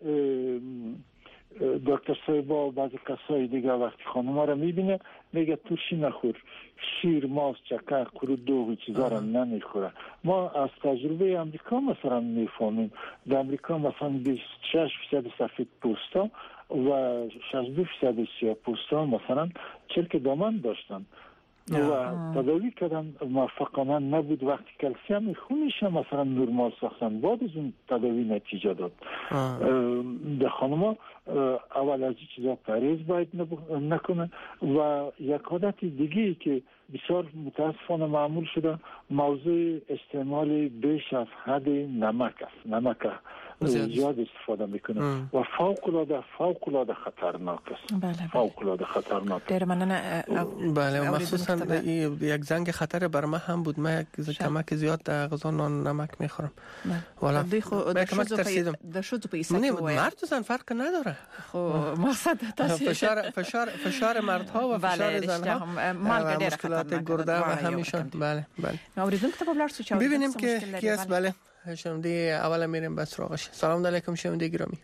دکتر صاحبا و بعضی کسای دیگه وقتی خانم ها را میبینه میگه ترشی نخور، شیر، ماست، چکر، قرود، دوغی چیزا را نمیخوره. ما از تجربه امریکا مثلا میفهمیم. در امریکا مثلا بیست و شش درصد سفید پوستا و شصت و دو درصد سیاه پوستا مثلا چرک دامن داشتن و تداوی کردن موفقانه نبود. وقتی کلسیم خونش مثلا نرمال ساختن بعد از اون تداوی نتیجه داد. در خانما اول از این چیزا پرهیز باید نکنه. و یک عادت دیگه که بسیار متاسفانه معمول شده موضوع استعمال بیش از حد نمک است. نمک زیاد استفاده میکنه و فوق العاده فوق العاده خطرناک است. بله فوق العاده خطرناک. در مننه. بله و مخصوصا یک زنگ خطر بر من هم بود. من کمک زیاد در غذا نان نمک میخورم. والا دوی خو من کمک ترسیدم. در شد پیسه که مرد و زن فرق نداره. خو مقصد تاسی فشار فشار فشار مردها و فشار زنها مال مشکلات گرده و همیشون. بله بله. اوریدونکو ته بلار سوچ ببینیم که کی است. بله شنونده اول میریم به سراغش. سلام علیکم شنونده گرامی.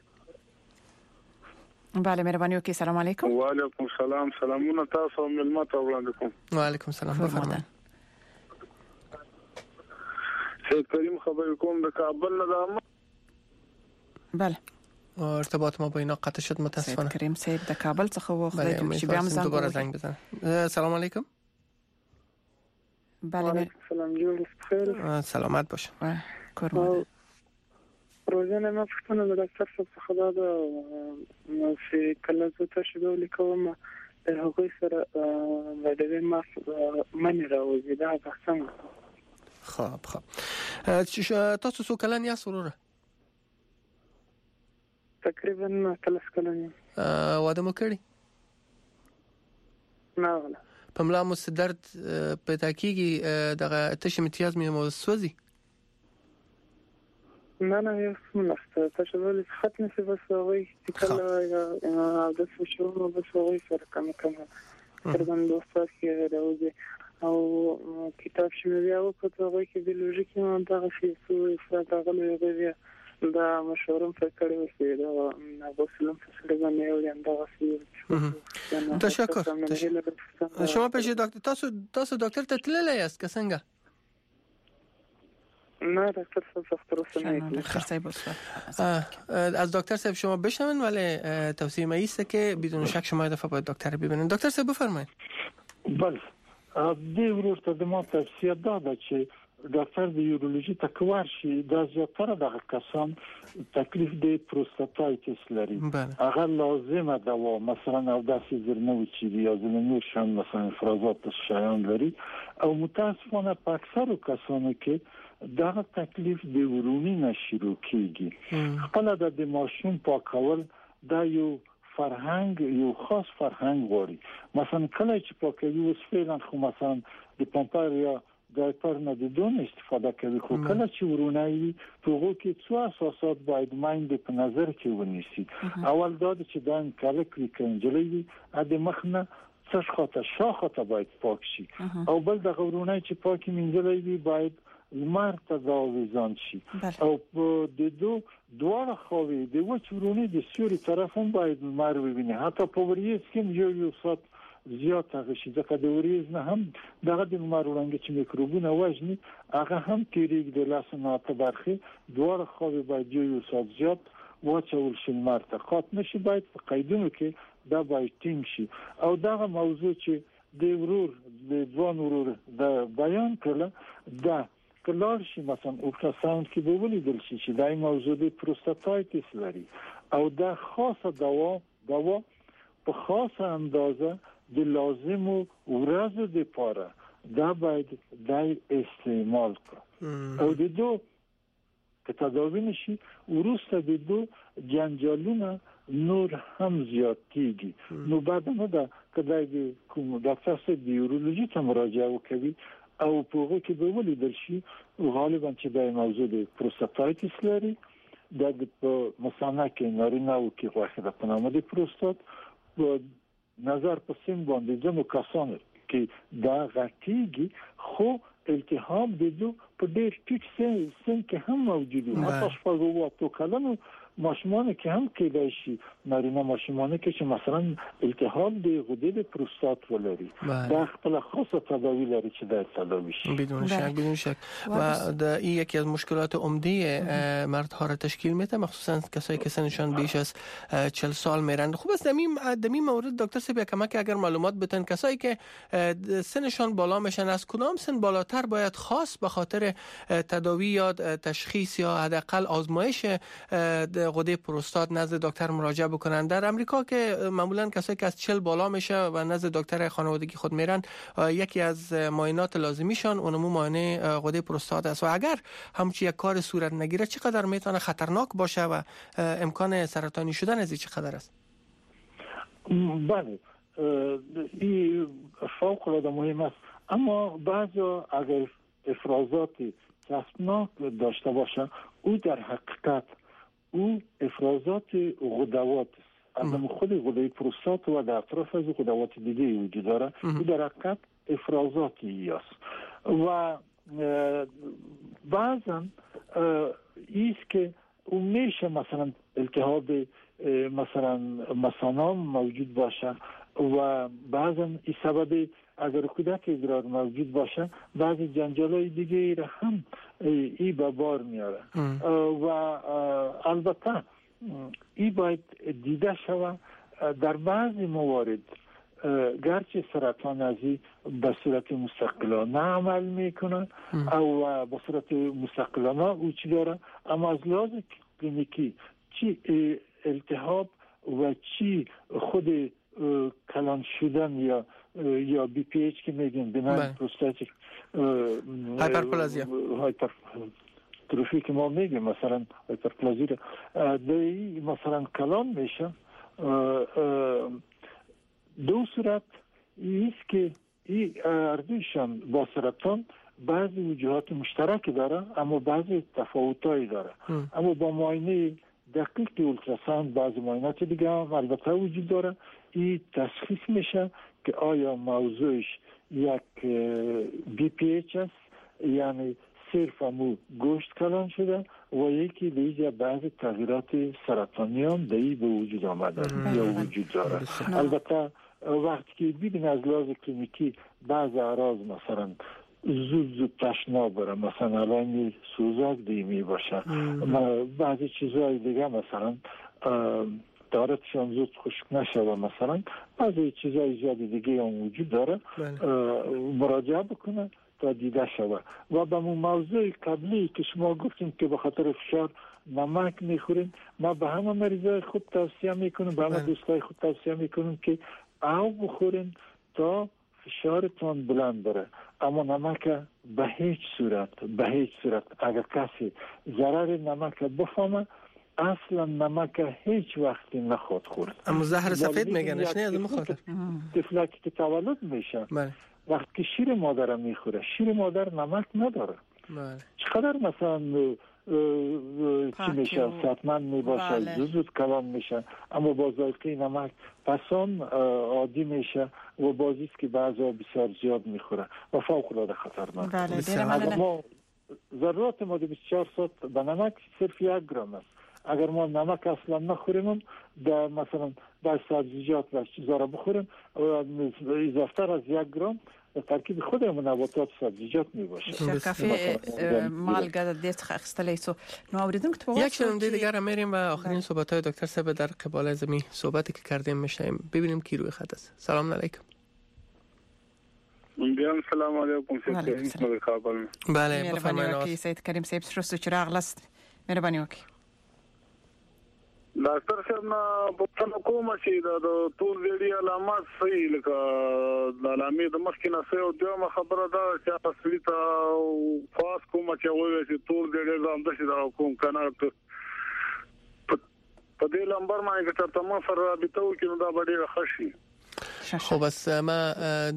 بله مهرباني وکي سلام علیکم. و علیکم سلام. سلامونه تاسو ملمت وړاندې کوم. و علیکم سلام. بفرمایئ. سید کریم خبر کوم د کابل نه. بله ارتباط ما با اینا قطع شد متاسفانه. کریم صاحب د کابل څخه و خدای دې چې بیا هم دوباره زنگ بزنه. سلام علیکم. بله سلام جوړ بخیر. سلامت باشه. کورمانه. روزانه ما پښتنه د ډاکټر څخه خدا د چې کله زه تاسو ته لیکوم د هغوی سره د دې ما منی راوځي دا څنګه. خب خب چې تاسو څو کلن یاست وروره؟ تقریبا ثلاث کلن. واده مو کړی؟ نه ولا. په ملا مو درد پیدا کیږي دغه تشم امتیاز مې مو سوځي؟ نه نه یو څه تاسو ولې خط نشي بس وای چې کله یا د څه شو بس وای سره کم کم ترګن دوستات کې راوځي او کتاب شمه بیا وکړو وای کې بیولوژیکي ما دغه شی څه څه غلې غوي دا مشورم فکر وسی دا نبوسلم فسره باندې یو انده وسی. تشکر. شما پیش دکتر تاسو تاسو دکتر ته تللی است که څنګه؟ نه دکتر صاحب دکتر دکتر صاحب از دکتر صاحب شما بشنون ولی توصیه ما است که بدون شک شما دفعه باید دکتر ببینید. دکتر صاحب بفرمایید. بله دې ورته د ما توصیه ده چې ډاکټر د یورولوژي تکوار شي د زیاتره د کسان تکلیف د پروستاتایتس لري هغه لازمه دوا مثلا او داسې زرنوي چې یا زمینور شان مثلا افرازات شایان لري او متاسفانه په اکثر کسانو کې دا تکلیف د ورونی نشرو کیږي. خپل د ماشوم پاکول دا یو فرهنګ یو خاص فرهنګ غواړي. مثلا کله چې پاکوي اوس فعلا خو مثلا د پمپر یا د پرنه د دون استفاده کوي خو کله چې ورونی په هغه کې څو اساسات باید مایند په نظر کې ونیسي. اول دا چې دا کله کې کنجلې د مخنه څه خاطر شاخه باید پاک شي او بل د ورونی چې پاکي منځلې باید لمر ته ځاویزان شي او د دو دوه خوي د وچورونی د سوري طرف هم باید لمر وویني حتی په وریځ کې یو یو سات زیات هغه شي ځکه د وریځ نه هم دغه د لمر وړاندې چې میکروبونه وژني هغه هم تیریږي د لاسونو ته برخه دوه خوي باید یو یو سات زیات واچول شي لمر ته قات نشي باید په قیدونو کې دا باید ټینګ شي او دغه موضوع چې د ورور د ځوان ورور د بیان کړل دا کلار شي مثلا اولټراساوند کې به ولیدل شي چې دای موضوع د پروستاتایتس لري او دا خاصه دوا دوا په خاصه اندازه د لازم ورځو لپاره دا باید دای استعمال کړي او د دو که تداوی نشي ورسته د دو جنجالونه نور هم زیات کیږي. نو بعد نه دا کله کوم ډاکټر سره د یورولوژي ته مراجعه وکړي او په هغه کې به ولیدل شي غالبا چې د موضوع د پروستاتایتس لري د مثلا کې نارینه او کې واحده په نامه د پروستات په نظر په سیم باندې ځنو کسان کې دا غټيږي خو التهاب د دو په ډېر ټیټ سن کې هم موجود دی. حتی شپږ وو کلنو ماشومان کې هم کېدای شي نارینه ماشومان کې چې مثلا التهاب د غده د پروستات ولري دا خپل خاصه تداوی لري چې دا تداوی شي بدون شک بدون شک و د این یکی از مشکلات عمده مردها را تشکیل میده مخصوصا کسایی که سنشان بیش از چهل سال میرن. خوب است دمیم دمیم مورد دکتر سیبیا کمک اگر معلومات بتن کسایی که سنشان بالا میشن از کدام سن بالاتر باید خاص به خاطر تداوی یا تشخیص یا حداقل آزمایش غده پروستات نزد دکتر مراجعه بکنن؟ در امریکا که معمولا کسایی که از چهل بالا میشه و نزد دکتر خانوادگی خود میرن یکی از معاینات لازمیشان اونمو معاینه غده پروستات است و اگر همچی یک کار صورت نگیره چقدر میتونه خطرناک باشه و امکان سرطانی شدن از این چقدر است؟ بله این فوق العاده مهم است اما بعضی اگر افرازات ترسناک داشته باشه او در حقیقت او افرازات غدوات از خود غده پروستات و در اطراف از غدوات دیگه وجود داره او در حقیقت افرازاتی است و بعضا ایست که او میشه مثلا التهاب مثلا مثانه موجود باشه و بعضا این سبب اگر کودک ادرار موجود باشه بعضی جنجالای دیگه را هم ای به بار میاره و البته ای باید دیده شود. در بعضی موارد گرچه سرطان ازی به صورت مستقلانه عمل میکنه او به صورت مستقلانه او چی داره، اما از لحاظ کلینیکی چی التهاب و چی خود کلان شدن یا یا بی پی ایچ که میگن بنای پروستاتیک هایپرپلازیا هایپرتروفی که ما میگیم مثلا هایپرپلازی دی مثلا کلان میشه. دو صورت ایست که این اردوشان با سرطان بعضی وجوهات مشترک داره اما بعضی تفاوتایی داره ام. اما با معاینه دقیق اولتراساوند بعضی معاینات دیگه هم البته وجود داره. این تشخیص میشه که آیا موضوعش یک بی پی ایچ است، یعنی صرف همو گوشت کلان شده و یکی دیگه بعضی تغییرات سرطانی هم دی به وجود آمده یا وجود داره. البته وقتی که ببین از لحاظ کلینیکی بعض اعراض مثلا زود زود تشنا بره، مثلا علائم سوزاک دیمی باشه، بعضی چیزهای دیگه مثلا دارتشان زود خشک نشه و مثلا بعضی چیزهای زیادی دیگه هم وجود داره. مراجعه بکنه تا دیده شود. و به موضوع قبلی که شما گفتیم که به خاطر فشار نمک میخورین، ما به همه مریضای خود توصیه میکنم، به همه دوستای خود توصیه میکنم که آب بخورین تا فشارتان بلند بره، اما نمک به هیچ صورت به هیچ صورت اگر کسی ضرر نمک بفهمه اصلا نمک هیچ وقتی نخواد خورد. اما زهر سفید میگنش نه از مخاطر طفلکی که تولد میشه وقتی شیر مادر میخوره، شیر مادر نمک نداره. بله. چقدر مثلا چی میشه سطمن میباشه، بله. زود زود کلان میشه، اما با ذائقه نمک پسان عادی میشه و بازیست که بعضا بسیار زیاد میخوره و فوق العاده خطرناک. بله. ما ضرورت ما بیست و چهار ساعت به نمک صرف یک گرم است. اگر ما نمک اصلا نخوریم در مثلا در سبزیجات و چیزا را بخوریم اضافه از یک گرم ترکیب خودمون نباتات سبزیجات می باشه. کافی مالګه د دې څخه اخیستلای سو. نو اوریدونکو ته یک شنونده دیگر میریم و آخرین صحبت های دکتر صاحب در قبال زمین صحبتی که کردیم میشیم ببینیم کی روی خط است. سلام علیکم. بیان سلام علیکم سید کابل. بله بفرمایید سید کریم صاحب شروع چراغ لاست. مهرباني وکړئ. ډاکټر صاحب نه په کومه چې د ټول ویډي علامات صحیح لکه د علامې د مخکې نه سه او دوه خبره ده چې اصلي ته خاص کومه چې وایي چې ټول ویډي زم د شي دا کوم کنه په دې لمبر باندې چې تاسو سره رابطه وکړو دا ډېر خوشي. خب از ما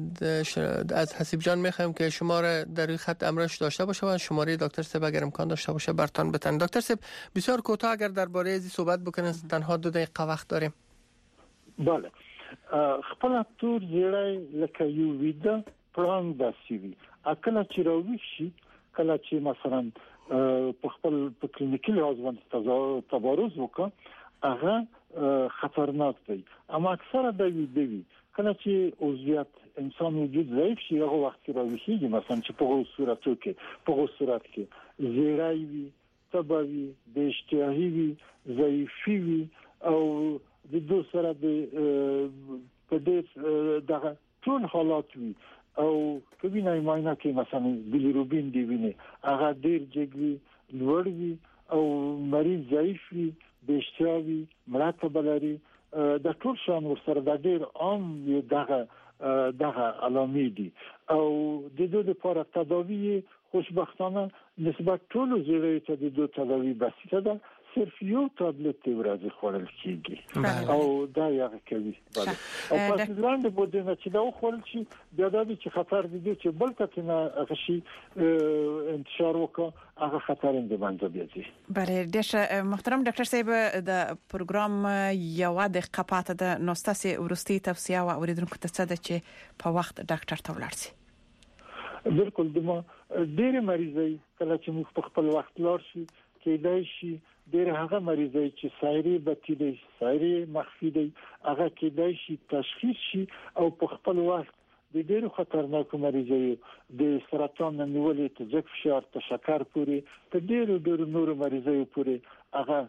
از حسیب جان میخوایم که شما را در این خط امروز داشته باشه و شماره دکتر صاحب اگر امکان داشته باشه برتان بتن. دکتر صاحب بسیار کوتاه اگر درباره از صحبت بکنید، تنها دو دقیقه وقت داریم. بله خپل تور زیړی لکه یو ویده پرانګ داسې وي. کله چې راوشي کله چې مثلا په خپل په کلینیکي لحاظ باندې تبارز وکړي هغه خطرناک دی، اما اکثره د ویده وي. کله چې عضویت انسان وجود ضعیف شي هغه وخت راوشي مثلا چې په صورتو کې په صورت کې زیړی وي، تبوي، د اشتهایی وي، ضعیفي وي او د دوه سره د په دې دغه ټول حالات وي او کبي نه معاینه کې مثلا بیلیروبین دی ویني هغه ډیر جګوي لوړ وي او مریض ضعیف وي، د اشتهایی مرتب لري د ټول شان ورسره د ډیر عام دغه دغه علامې دي او د دوی لپاره تداوی خوشبختانه نسبت ټول زیړی ته د دوی تداوی بسیطه ده، صرف یو تابلت ورځ خوړل کیږي او دا یو کوي. بله او پس لاندې بوده نه چې دا خوړل شي بیا د دې خطر دي چې بل کته نه غشي انتشار وکړي هغه خطر اند باندې بیاځي. بله ډېر محترم ډاکټر صاحب د پروګرام یو دقیقه پاتې ده، نو ستاسو ورستي توصیه او اوریدونکو ته څه ده چې په وخت ډاکټر ته ولاړ شي. بالکل د ما ډېر مریضای کله چې موږ په خپل وخت لاړ شي کېدای شي ډېر هغه مریضای چې سایري بتی دي سایري مخفي دي هغه کېدای شي تشخیص شي او په خپل وخت د ډېرو خطرناکو مریضای د سرطان نیولې ته ځکه فشار ته شکر پوري ته ډېرو ډېرو نورو مریضای پوري هغه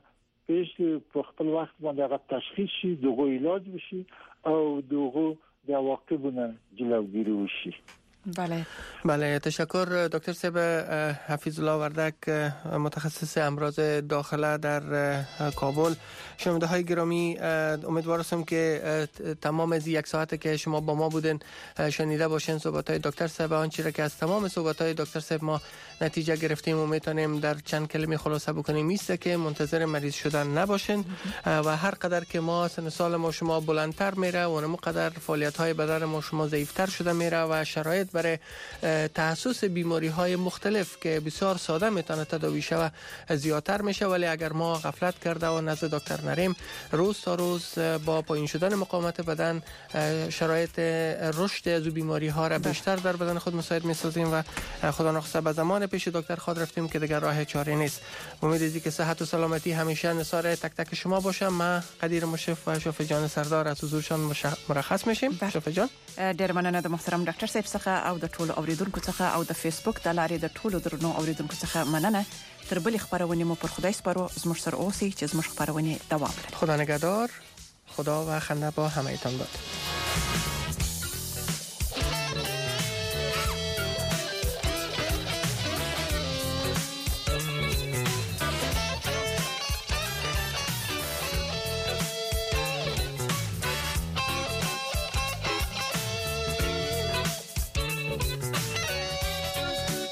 پیش په خپل وخت باندې هغه تشخیص شي دغه علاج وشي او دغه د عواقبونو جلوگیری وشي. بله بله تشکر دکتر صاحب. حفیظ الله وردک متخصص امراض داخله در کابل. شنونده های گرامی امیدوار هستم که تمام از یک ساعته که شما با ما بودین شنیده باشین صحبت های دکتر صاحب. آنچه را که از تمام صحبت های دکتر صاحب ما نتیجه گرفتیم و میتونیم در چند کلمه خلاصه بکنیم ایسته که منتظر مریض شدن نباشین و هر قدر که ما سن سال ما شما بلندتر میره و اونم قدر فعالیت های بدن ما شما ضعیفتر شده میره و شرایط برای تخصص بیماری های مختلف که بسیار ساده میتونه تداوی شوه زیادتر میشه. ولی اگر ما غفلت کرده و نزد دکتر نریم روز تا روز با پایین شدن مقاومت بدن شرایط رشد از بیماری ها را بیشتر در بدن خود مساعد میسازیم و خدا نخواسته به زمان پیش دکتر خود رفتیم که دیگر راه چاره نیست. امید از که صحت و سلامتی همیشه نثار تک تک شما باشه. ما قدیر مشرف و شفیع جان سردار از حضورشان مرخص میشیم. شفیع جان ډیر مننه د محترم ډاکټر صاحب څخه او د ټولو اوریدونکو څخه او د فیسبوک د لارې د ټولو درنو اوریدونکو څخه مننه. تر بلې خبرونه مو پر خدای سپارو. زموږ سره اوسئ چې زموږ خبرونه دوام لري. خدا نگهدار. خدا و خنده با همه‌تان باد.